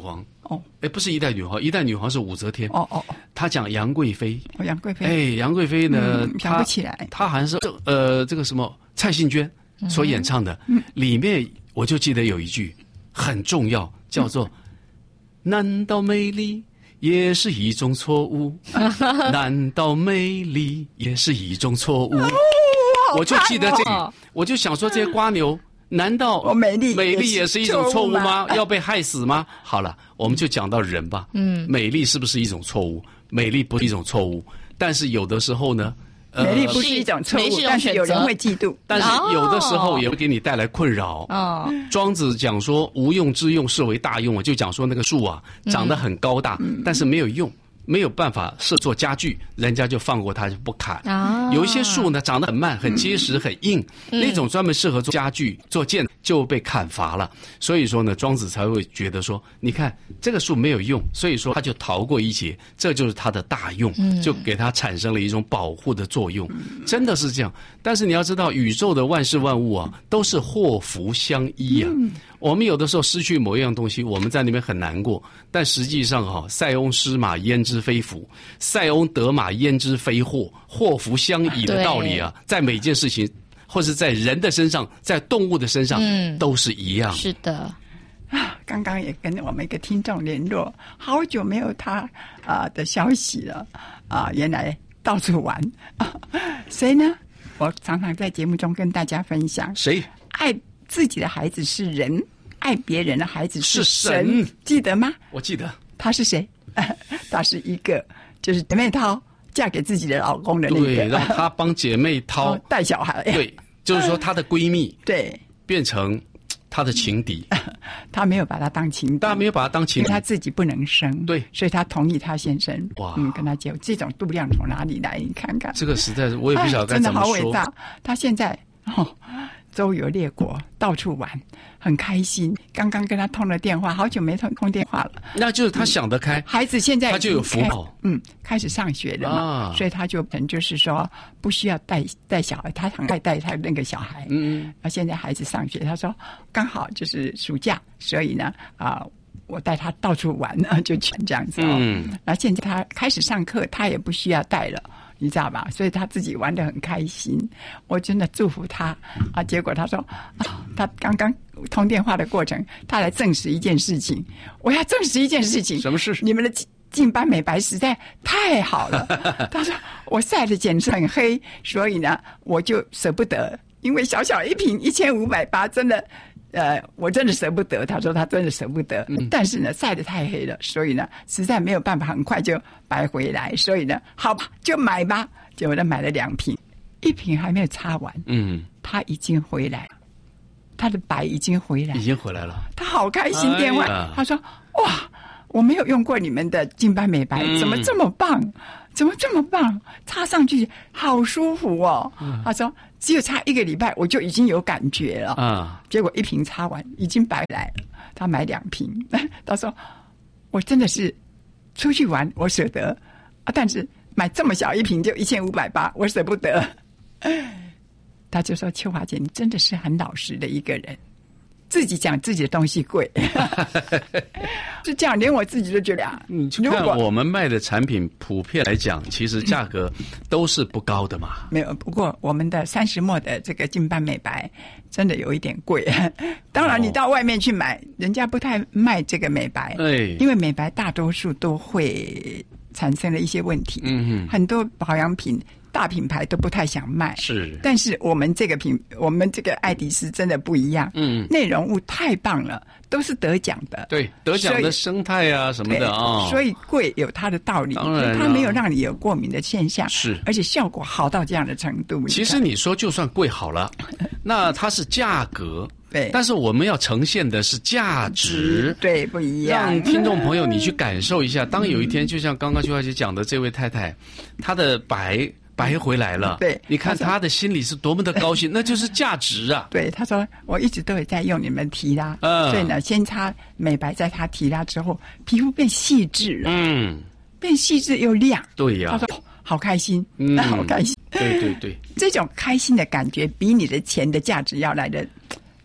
哦， 哎，不是一代女皇，一代女皇是武则天。 哦哦哦， 他讲杨贵妃。 哦，杨贵妃。 哎，杨贵妃呢？ 嗯、想不起来。 她好像是呃，这个什么蔡幸娟所演唱的，嗯、里面我就记得有一句很重要，叫做。嗯难道美丽也是一种错误？难道美丽也是一种错误？哦、我就记得这个，我就想说这些瓜牛，难道美丽美丽也是一种错误吗？要被害死吗？好了，我们就讲到人吧。嗯，美丽是不是一种错误？美丽不是一种错误，但是有的时候呢。 美丽不是一种错误，但是有人会嫉妒。 但是有的时候也会给你带来困扰。哦，庄子讲说无用之用是为大用啊，就讲说那个树啊长得很高大，嗯、但是没有用，没有办法设做家具，人家就放过它就不砍。啊，有一些树呢长得很慢、很结实、很硬，嗯、那种专门适合做家具、做剑就被砍伐了。所以说呢，庄子才会觉得说，你看这个树没有用，所以说他就逃过一劫，这就是他的大用，嗯、就给他产生了一种保护的作用。嗯、真的是这样。但是你要知道，宇宙的万事万物啊，都是祸福相依啊。嗯、我们有的时候失去某一样东西，我们在那边很难过，但实际上哈、啊，塞翁失马焉知非福，塞翁得马焉知非祸，祸福相依的道理啊，在每件事情。或是在人的身上，在动物的身上，嗯，都是一样。 是的， 啊，刚刚也跟我们一个听众联络，好久没有他啊、呃、的消息了啊，原来到处玩啊，谁呢？我常常在节目中跟大家分享， 谁爱自己的孩子是人，爱别人的孩子是神， 是神记得吗？ 我记得。 他是谁？他是一个，就是姐妹淘嫁给自己的老公的那个， 对，让他帮姐妹淘带小孩， 对。就是说，她的闺蜜对变成她的情敌， 她没有把她当情敌， 她没有把她当情敌， 因为她自己不能生， 对， 所以她同意她先生， 哇， 嗯，跟她结婚，这种度量从哪里来？你看看， 这个实在是我也不晓得该怎么说。 真的好伟大，她现在哦，周游列国，到处玩，很开心。刚刚跟他通了电话，好久没通通电话了。 那就是他想得开， 嗯、孩子现在他就有福报， 嗯，开始上学了嘛，啊、所以他就可能就是说不需要带带小孩，他很爱带他那个小孩。嗯，那现在孩子上学，他说刚好就是暑假，所以呢啊、呃，我带他到处玩呢，就全这样子哦。嗯，那现在他开始上课，他也不需要带了。你知道吧？所以他自己玩得很开心，我真的祝福他啊！结果他说啊，他刚刚通电话的过程，他来证实一件事情。我要证实一件事情， 什么事？ 你们的净斑美白实在太好了。他说我晒的简直很黑，所以呢，我就舍不得，因为小小一瓶一千五百八，真的。呃，我真的舍不得。他说他真的舍不得，嗯、但是呢，晒得太黑了，所以呢，实在没有办法，很快就白回来。所以呢，好吧，就买吧。结果他买了两瓶，一瓶还没有擦完，嗯，他已经回来了，他的白已经回来， 已经回来了。 他好开心，电话、哎、他说：“哇，我没有用过你们的净斑美白，嗯、怎么这么棒？怎么这么棒？擦上去好舒服哦。嗯”他说。只有擦一个礼拜，我就已经有感觉了啊！结果一瓶擦完，已经白来了。他买两瓶，他说：“我真的是出去玩，我舍得啊，但是买这么小一瓶就一千五百八，我舍不得。”他就说：“秋华姐，你真的是很老实的一个人。”自己讲自己的东西贵，是这样，连我自己都觉得啊。 你去看我们卖的产品，普遍来讲，其实价格都是不高的嘛。 没有，不过我们的三十末的这个净斑美白真的有一点贵。当然，你到外面去买，人家不太卖这个美白， 对， 因为美白大多数都会产生了一些问题。嗯，很多保养品。大品牌都不太想卖， 是， 但是我们这个品，我们这个爱迪丝真的不一样，嗯，内容物太棒了，都是得奖的， 对，得奖的生态啊什么的啊、哦， 所以贵有它的道理， 当然它没有让你有过敏的现象， 是， 而且效果好到这样的程度。 其实你说就算贵好了，那它是价格。 对， 但是我们要呈现的是价值， 对，不一样。 让听众朋友你去感受一下，当有一天就像刚刚邱小姐讲的这位太太，她的白白回来了， 对， 你看她的心里是多么的高兴，那就是价值啊。 对，她说我一直都有在用你们提拉，嗯，所以呢，先擦美白，在她提拉之后，皮肤变细致了，嗯，变细致又亮。 对呀、啊， 她说好开心，嗯，好开心。 对对对， 这种开心的感觉比你的钱的价值要来的。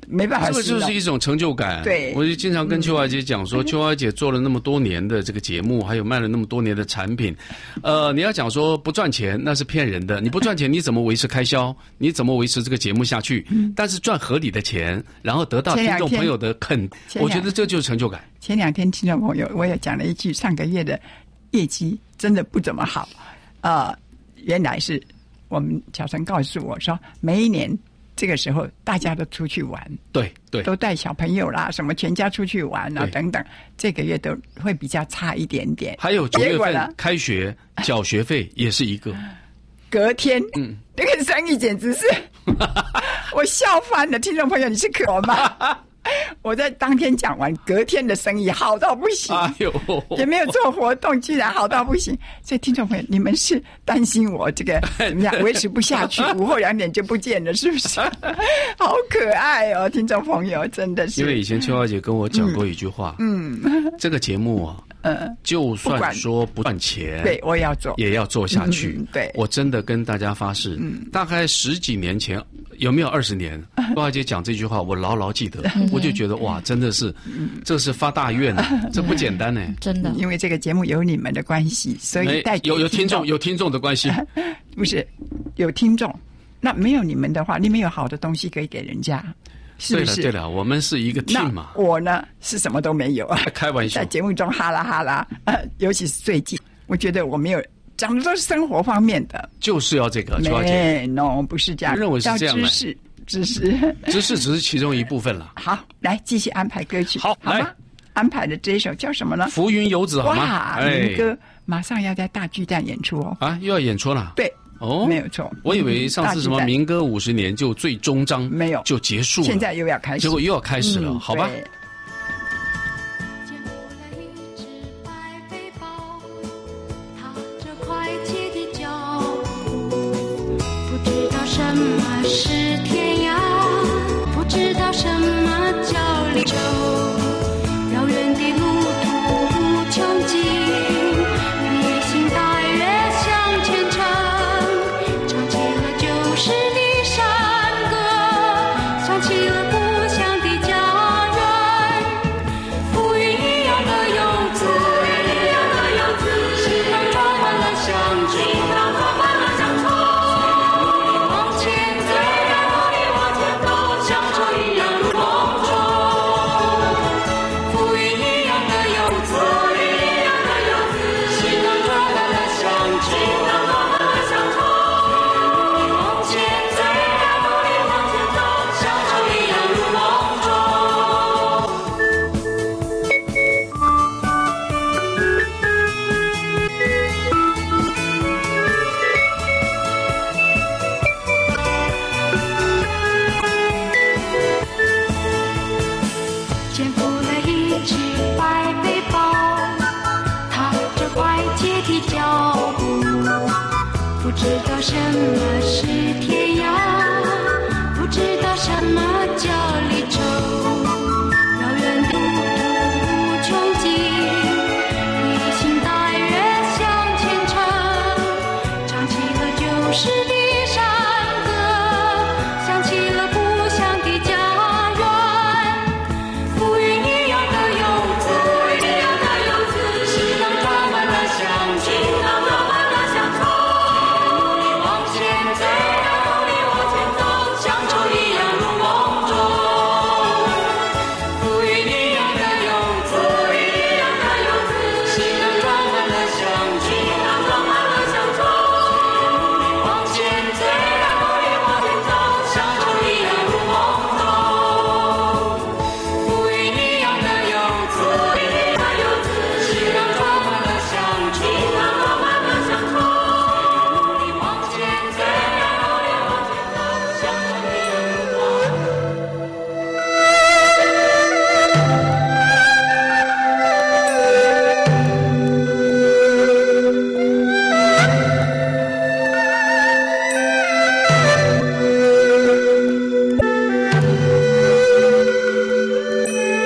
没办法， 这个就是一种成就感。 对， 我就经常跟秋华姐讲说，嗯、秋华姐做了那么多年的这个节目，还有卖了那么多年的产品，呃，你要讲说不赚钱，那是骗人的。你不赚钱，你怎么维持开销？你怎么维持这个节目下去？嗯、但是赚合理的钱，然后得到听众朋友的肯，我觉得这就是成就感。 前两天听众朋友，我也讲了一句，上个月的业绩真的不怎么好，呃，原来是我们小陈告诉我说，每一年。这个时候大家都出去玩， 对对， 都带小朋友啦，什么全家出去玩啊等等，这个月都会比较差一点点。 还有九月份开学缴学费也是一个， 隔天，嗯，那个生意简直是我笑翻了。听众朋友，你是可吗？我在当天讲完，隔天的生意好到不行，哎呦，也没有做活动，居然好到不行。所以听众朋友，你们是担心我这个怎么样维持不下去，午后两点就不见了，是不是？好可爱哦，听众朋友，真的是。 因为以前秋华姐跟我讲过一句话，嗯，嗯这个节目啊。嗯，就算说不赚钱， 对我也要做， 也要做下去。 嗯、对， 我真的跟大家发誓，嗯，大概十几年前，有没有二十年？郭华姐讲这句话，我牢牢记得，嗯、我就觉得哇，真的是，嗯、这是发大愿啊，这不简单呢， 真的。 因为这个节目有你们的关系，所以带有有听众有听众的关系， 不是有听众，那没有你们的话，你们有好的东西可以给人家。是不是？ 对了，对了，我们是一个 team 嘛。 我呢是什么都没有啊， 开玩笑， 在节目中哈啦哈啦，呃，尤其是最近，我觉得我没有讲的都是生活方面的， 就是要这个， 没 no 不是这样， 认为是这样的， 知识，知识， 知识只是其中一部分了。 好，来继续安排歌曲， 好， 好吗？安排的这一首叫什么呢？ 浮云游子，好吗？ 哇，民歌马上要在大巨蛋演出哦， 啊，又要演出了， 对。哦，没有错。 我以为上次什么民歌五十年就最终章没有就结束了， 现在又要开始， 结果又要开始了，嗯、好吧？ 不知道什么是天涯，不知道什么叫离愁，遥远的路途无穷尽。什么是天涯？不知道什么叫离愁。遥远的路途无穷尽，披星戴月向前程。唱起了旧时的山歌，想起了故乡的家园。浮云一样的游子，一样的游子，行囊装满了乡情，行囊装满了乡愁。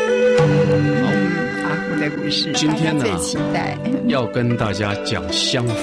今天呢，要跟大家讲香妃。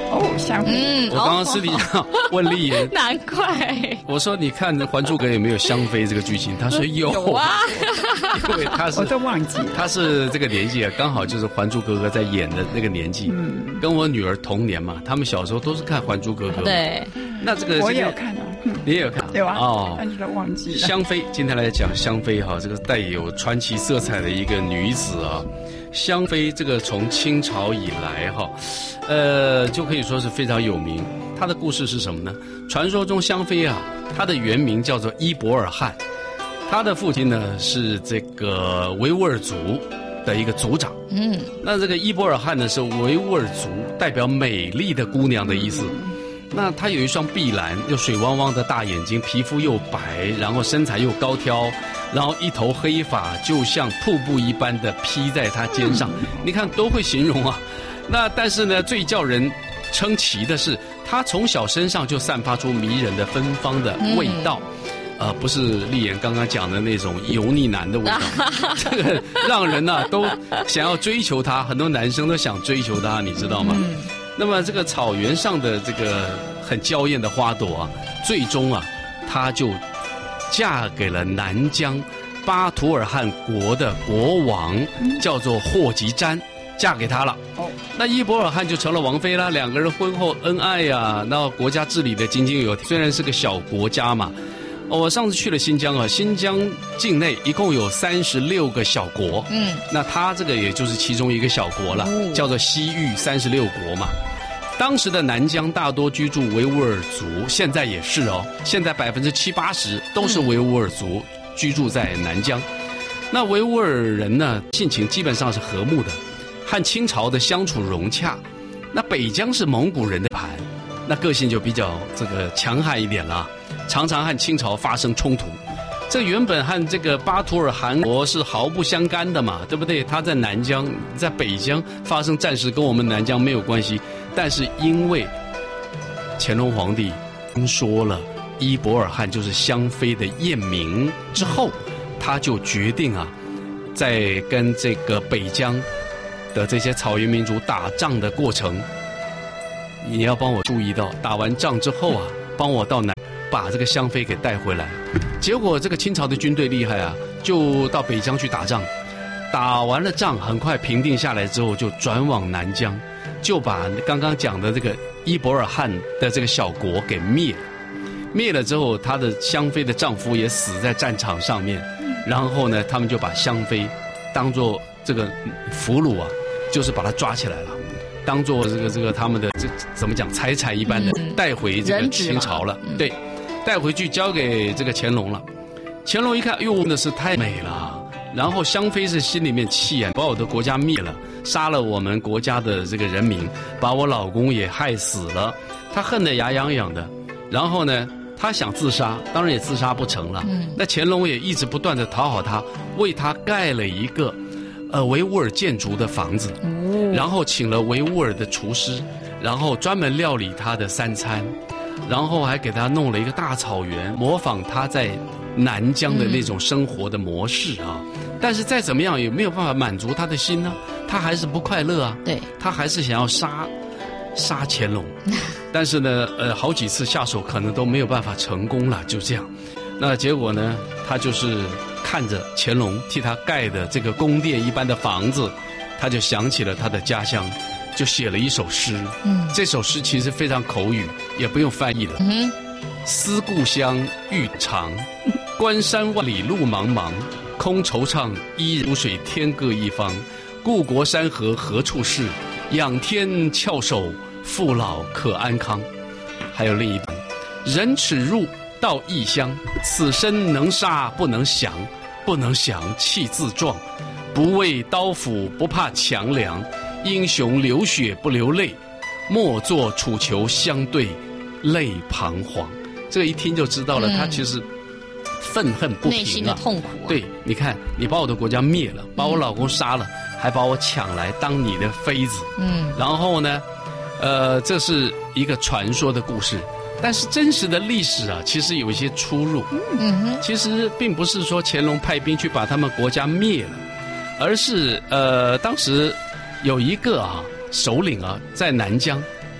哦，香妃。 嗯， 我刚刚私底下问丽妍， 难怪。 我说你看《还珠格格》有没有香妃这个剧情？她说有， 有啊， 因为她是我都忘记， 她是这个年纪啊，刚好就是《还珠格格》在演的那个年纪，嗯，跟我女儿同年嘛，他们小时候都是看《还珠格格》。 对， 那这个我也有看哦， 你也有看？ 有啊， 哦， 但是都忘记了。 香妃，今天来讲香妃哈，这个带有传奇色彩的一个女子啊。香妃这个从清朝以来哈，呃，就可以说是非常有名。她的故事是什么呢？传说中香妃啊，她的原名叫做伊伯尔汗，她的父亲呢是这个维吾尔族的一个族长。嗯，那这个伊伯尔汗呢是维吾尔族代表美丽的姑娘的意思。那她有一双碧蓝又水汪汪的大眼睛，皮肤又白，然后身材又高挑。然后一头黑发就像瀑布一般的披在他肩上，你看都会形容啊。那但是呢，最叫人称奇的是，他从小身上就散发出迷人的芬芳的味道，呃，不是丽妍刚刚讲的那种油腻男的味道，这个让人呢、啊、都想要追求他，很多男生都想追求他，你知道吗？嗯、那么这个草原上的这个很娇艳的花朵啊，最终啊，他就嫁给了南疆巴图尔汗国的国王，叫做霍吉詹，嫁给他了。哦，那伊伯尔汗就成了王妃啦。两个人婚后恩爱呀、啊，那国家治理的井井有条。虽然是个小国家嘛，哦，我上次去了新疆啊，新疆境内一共有三十六个小国。嗯，那他这个也就是其中一个小国了，哦、叫做西域三十六国嘛。当时的南疆大多居住维吾尔族，现在也是哦。现在百分之七八十都是维吾尔族居住在南疆。那维吾尔人呢，性情基本上是和睦的，和清朝的相处融洽。那北疆是蒙古人的盘，那个性就比较这个强悍一点了，常常和清朝发生冲突。这原本和这个巴图尔汗国是毫不相干的嘛，对不对？他在南疆，在北疆发生战事，跟我们南疆没有关系。但是因为乾隆皇帝听说了伊伯尔汗就是香妃的艳名之后，他就决定啊，在跟这个北疆的这些草原民族打仗的过程，你要帮我注意到，打完仗之后啊，帮我到南把这个香妃给带回来。结果这个清朝的军队厉害啊，就到北疆去打仗，打完了仗很快平定下来之后，就转往南疆，就把刚刚讲的这个伊伯尔汗的这个小国给灭了。灭了之后，她的香妃的丈夫也死在战场上面。然后呢，他们就把香妃当作这个俘虏啊，就是把她抓起来了，当作这个这个他们的这怎么讲财产一般的带回这个清朝了。对，带回去交给这个乾隆了。乾隆一看，哟，那是太美了。然后香妃是心里面气啊，把我的国家灭了，杀了我们国家的这个人民，把我老公也害死了，她恨得牙痒痒的。然后呢，她想自杀，当然也自杀不成了。嗯、那乾隆也一直不断的讨好她，为她盖了一个呃维吾尔建筑的房子，哦、然后请了维吾尔的厨师，然后专门料理她的三餐，然后还给她弄了一个大草原，模仿她在南疆的那种生活的模式啊。嗯、但是再怎么样也没有办法满足她的心呢，她还是不快乐啊。 对， 她还是想要杀杀乾隆。但是呢，呃，好几次下手可能都没有办法成功了，就这样。那结果呢，他就是看着乾隆替他盖的这个宫殿一般的房子，他就想起了他的家乡，就写了一首诗。嗯，这首诗其实非常口语，也不用翻译了。嗯，思故乡欲长，关山万里路茫茫，空惆怅，依如水天各一方。故国山河何处是？仰天翘首，父老可安康。还有另一段，人耻入到异乡，此身能杀不能降，不能降气自壮，不畏刀斧不怕强梁，英雄流血不流泪，莫作楚囚相对泪彷徨。这个一听就知道了，嗯、他其实愤恨不平、啊、 内心的痛苦、啊。 对，你看，你把我的国家灭了，把我老公杀了，嗯、还把我抢来当你的妃子。嗯，然后呢，呃，这是一个传说的故事，但是真实的历史啊，其实有一些出入。嗯哼，其实并不是说乾隆派兵去把他们国家灭了，而是呃，当时有一个啊首领啊，在南疆，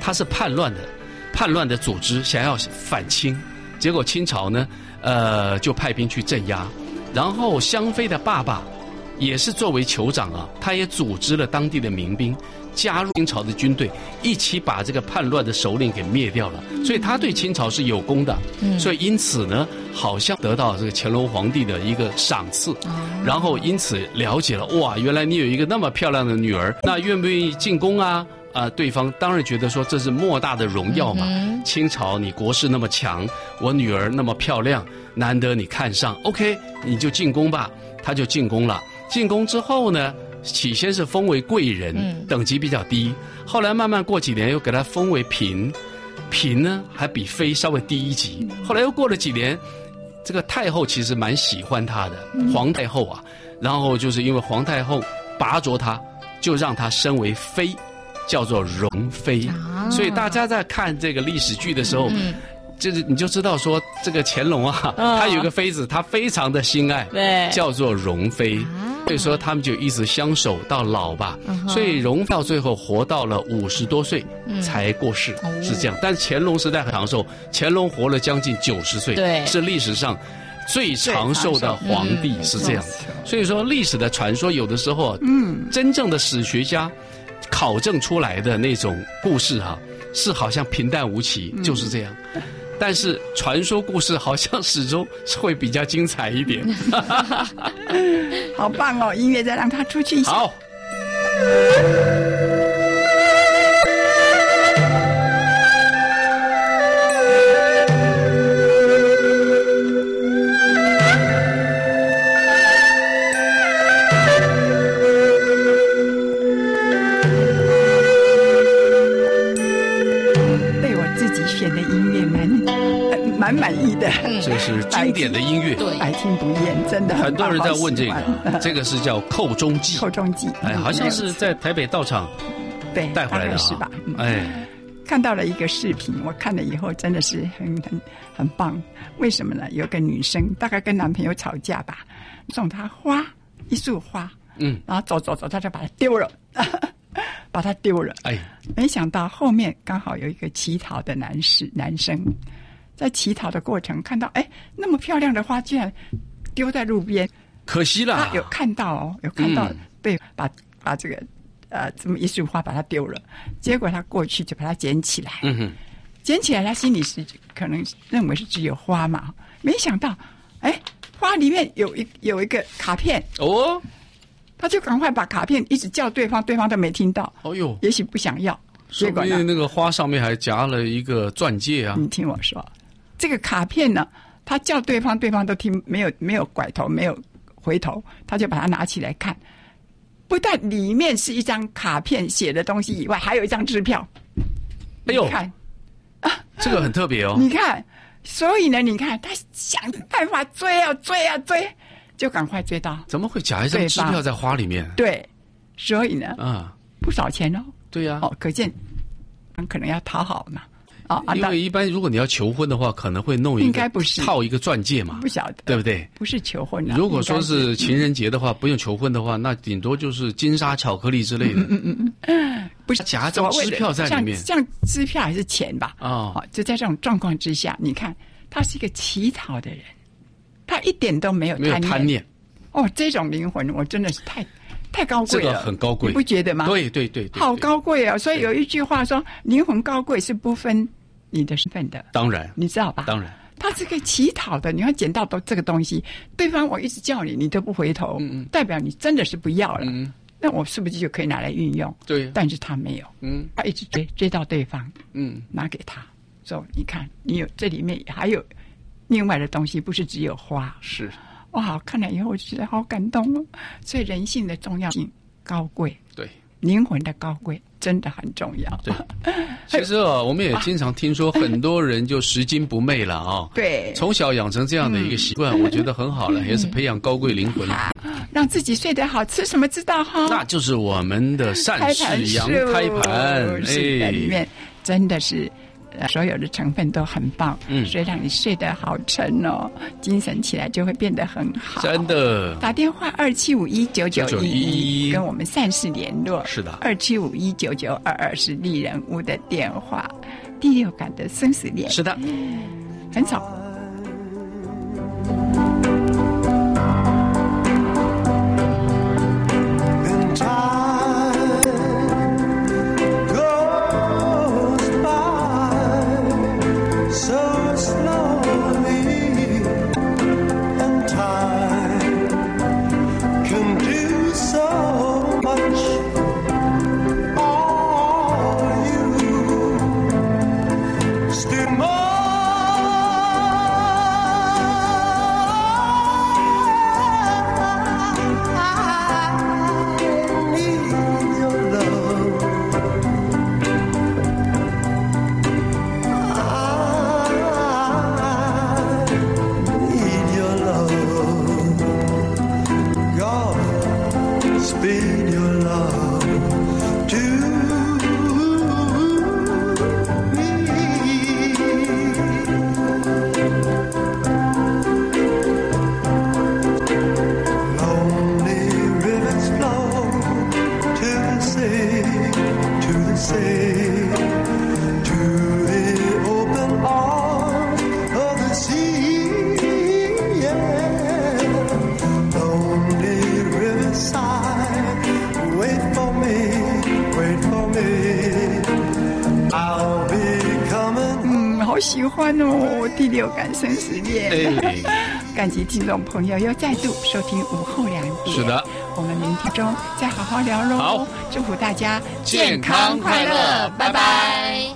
他是叛乱的，叛乱的组织想要反清，结果清朝呢，呃，就派兵去镇压。然后香妃的爸爸也是作为酋长啊，他也组织了当地的民兵加入清朝的军队，一起把这个叛乱的首领给灭掉了。所以他对清朝是有功的，嗯、所以因此呢，好像得到这个乾隆皇帝的一个赏赐，哦、然后因此了解了，哇，原来你有一个那么漂亮的女儿，那愿不愿意进宫啊？啊、呃，对方当然觉得说这是莫大的荣耀嘛。嗯、清朝你国势那么强，我女儿那么漂亮，难得你看上 ，OK， 你就进宫吧。他就进宫了。进宫之后呢，起先是封为贵人，嗯、等级比较低，后来慢慢过几年又给他封为嫔，嫔呢还比妃稍微低一级。后来又过了几年，这个太后其实蛮喜欢他的，嗯、皇太后啊，然后就是因为皇太后拔擢他，就让他升为妃。叫做容妃，啊、所以大家在看这个历史剧的时候，嗯、就是你就知道说这个乾隆啊，哦、他有个妃子，他非常的心爱，对，叫做容妃。啊、所以说他们就一直相守到老吧。嗯、所以容到最后活到了五十多岁，嗯、才过世，嗯、是这样。但是乾隆时代很长寿，乾隆活了将近九十岁，对，是历史上最长寿的皇帝，嗯、是这样。所以说历史的传说有的时候，嗯，真正的史学家考证出来的那种故事哈、啊，是好像平淡无奇，嗯、就是这样。但是传说故事好像始终是会比较精彩一点。 好棒哦！音乐再让它出去一下。 好。 蛮满意的， 这是经典的音乐， 对，百听不厌，真的很。 很多人在问这个，这个是叫《寇中记》。 寇中记， 哎，好像是在台北道场对带回来的， 是吧？ 哎， 看到了一个视频，我看了以后真的是很很很棒。为什么呢？有个女生大概跟男朋友吵架吧，送她花，一束花，嗯，然后走走走，她就把它丢了。把它丢了，哎，没想到后面刚好有一个乞讨的男士男生，在乞讨的过程看到，哎，那么漂亮的花居然丢在路边， 可惜了。 他有看到哦，有看到，嗯、对，把把这个呃这么一束花把它丢了，结果他过去就把它捡起来，嗯哼，捡起来他心里是可能认为是只有花嘛，没想到，哎，花里面有一有一个卡片哦。他就赶快把卡片一直叫对方，对方都没听到。哦呦，也许不想要。 说不定那个花上面还夹了一个钻戒啊！ 你听我说，这个卡片呢，他叫对方，对方都听没有没有拐头，没有回头，他就把它拿起来看。不但里面是一张卡片写的东西以外，还有一张支票。 哎呦， 你看啊，这个很特别哦。 你看，所以呢，你看他想办法追啊追啊追。就赶快追到， 怎么会夹一张支票在花里面？ 对，所以呢，啊，不少钱哦。 对呀、啊， 哦，可见可能要讨好嘛。 哦，因为一般如果你要求婚的话，可能会弄一个， 应该不是套一个钻戒嘛， 不晓得， 对不对？ 不是求婚、啊。 如果说是情人节的话，不用求婚的话，那顶多就是金沙巧克力之类的。嗯嗯嗯嗯， 不是夹张支票在里面， 像像支票还是钱吧？哦，哦，就在这种状况之下，你看他是一个乞讨的人，他一点都没有没有贪念。 哦，这种灵魂我真的是太太高贵了， 这个很高贵， 你不觉得吗？ 对对 对, 对, 对， 好高贵啊！所以有一句话说，灵魂高贵是不分你的身份的。 当然， 你知道吧？ 当然， 他这个乞讨的，你要捡到都这个东西，对方我一直叫你，你都不回头，嗯嗯，代表你真的是不要了。嗯，那我是不是就可以拿来运用？ 对， 但是他没有，嗯，他一直追追到对方，嗯，拿给他，说你看，你有这里面还有另外的东西，不是只有花， 是。 哇，看了以后我就觉得好感动哦！所以人性的重要性高贵， 对灵魂的高贵真的很重要。 对，其实啊，我们也经常听说很多人就拾金不昧了啊。 对， 从小养成这样的一个习惯，嗯、我觉得很好了，也是培养高贵灵魂， 让自己睡得好，吃什么知道哈？ 那就是我们的善事阳胎盘， 哎，里面真的是所有的成分都很棒，嗯，所以让你睡得好沉哦，精神起来就会变得很好。 真的， 打电话二七五一九九一一跟我们善事联络。 是的， 二七五一九九二二是丽人屋的电话。第六感的生死恋， 是的， 很少。喜欢哦，第六感生死恋。哎、感激听众朋友又再度收听午后两点。 是的， 我们明天中再好好聊喽。 好， 祝福大家健康快乐，拜拜。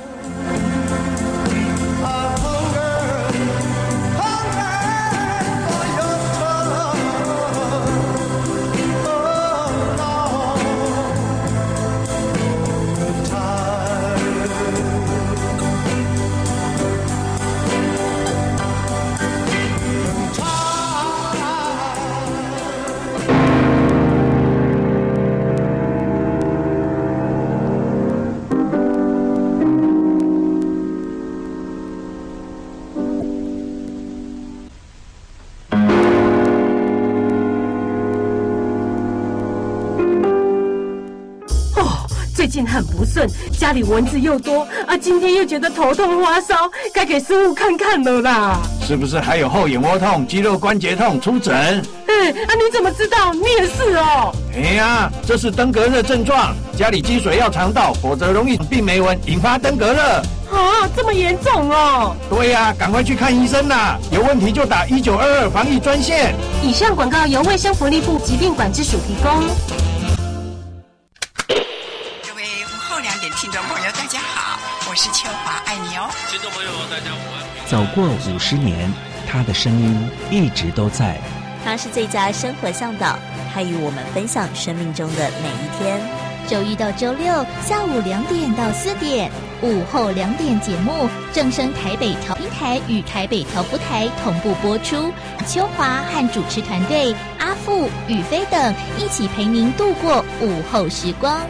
最近很不顺，家里蚊子又多啊，今天又觉得头痛发烧，该给师傅看看了啦。 是不是还有后眼窝痛、肌肉关节痛？出诊。 哎，啊，你怎么知道？你也是哦。 哎呀，这是登革热症状，家里积水要肠道，否则容易病媒蚊，引发登革热。 啊，这么严重哦？ 对呀、啊，赶快去看医生啦！有问题就打一九二二防疫专线。 以上广告由卫生福利部疾病管制署提供。 听众朋友大家好，我是秋华，爱你哦。 听众朋友大家午安。 走过五十年，他的声音一直都在。 他是最佳生活向导，他与我们分享生命中的每一天。周一到周六下午两点到四点，午后两点节目正声台北调频台与台北调布台同步播出。秋华和主持团队阿富、宇飞等一起陪您度过午后时光。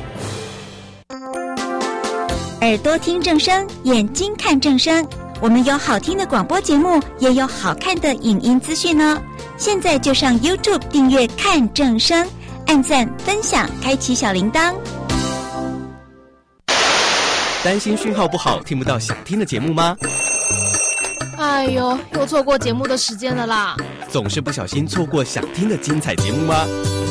耳朵听正声，眼睛看正声。我们有好听的广播节目，也有好看的影音资讯呢。现在就上 YouTube 订阅看正声，按赞、分享，开启小铃铛。 担心讯号不好，听不到想听的节目吗？ 哎呦，又错过节目的时间了啦！ 总是不小心错过想听的精彩节目吗？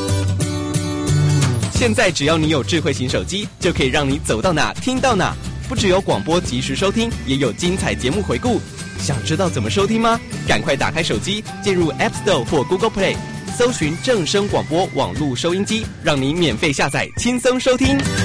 现在只要你有智慧型手机，就可以让你走到哪听到哪。不只有广播及时收听，也有精彩节目回顾。想知道怎么收听吗？赶快打开手机，进入 App Store 或 Google Play， 搜寻正声广播网络收音机，让你免费下载，轻松收听。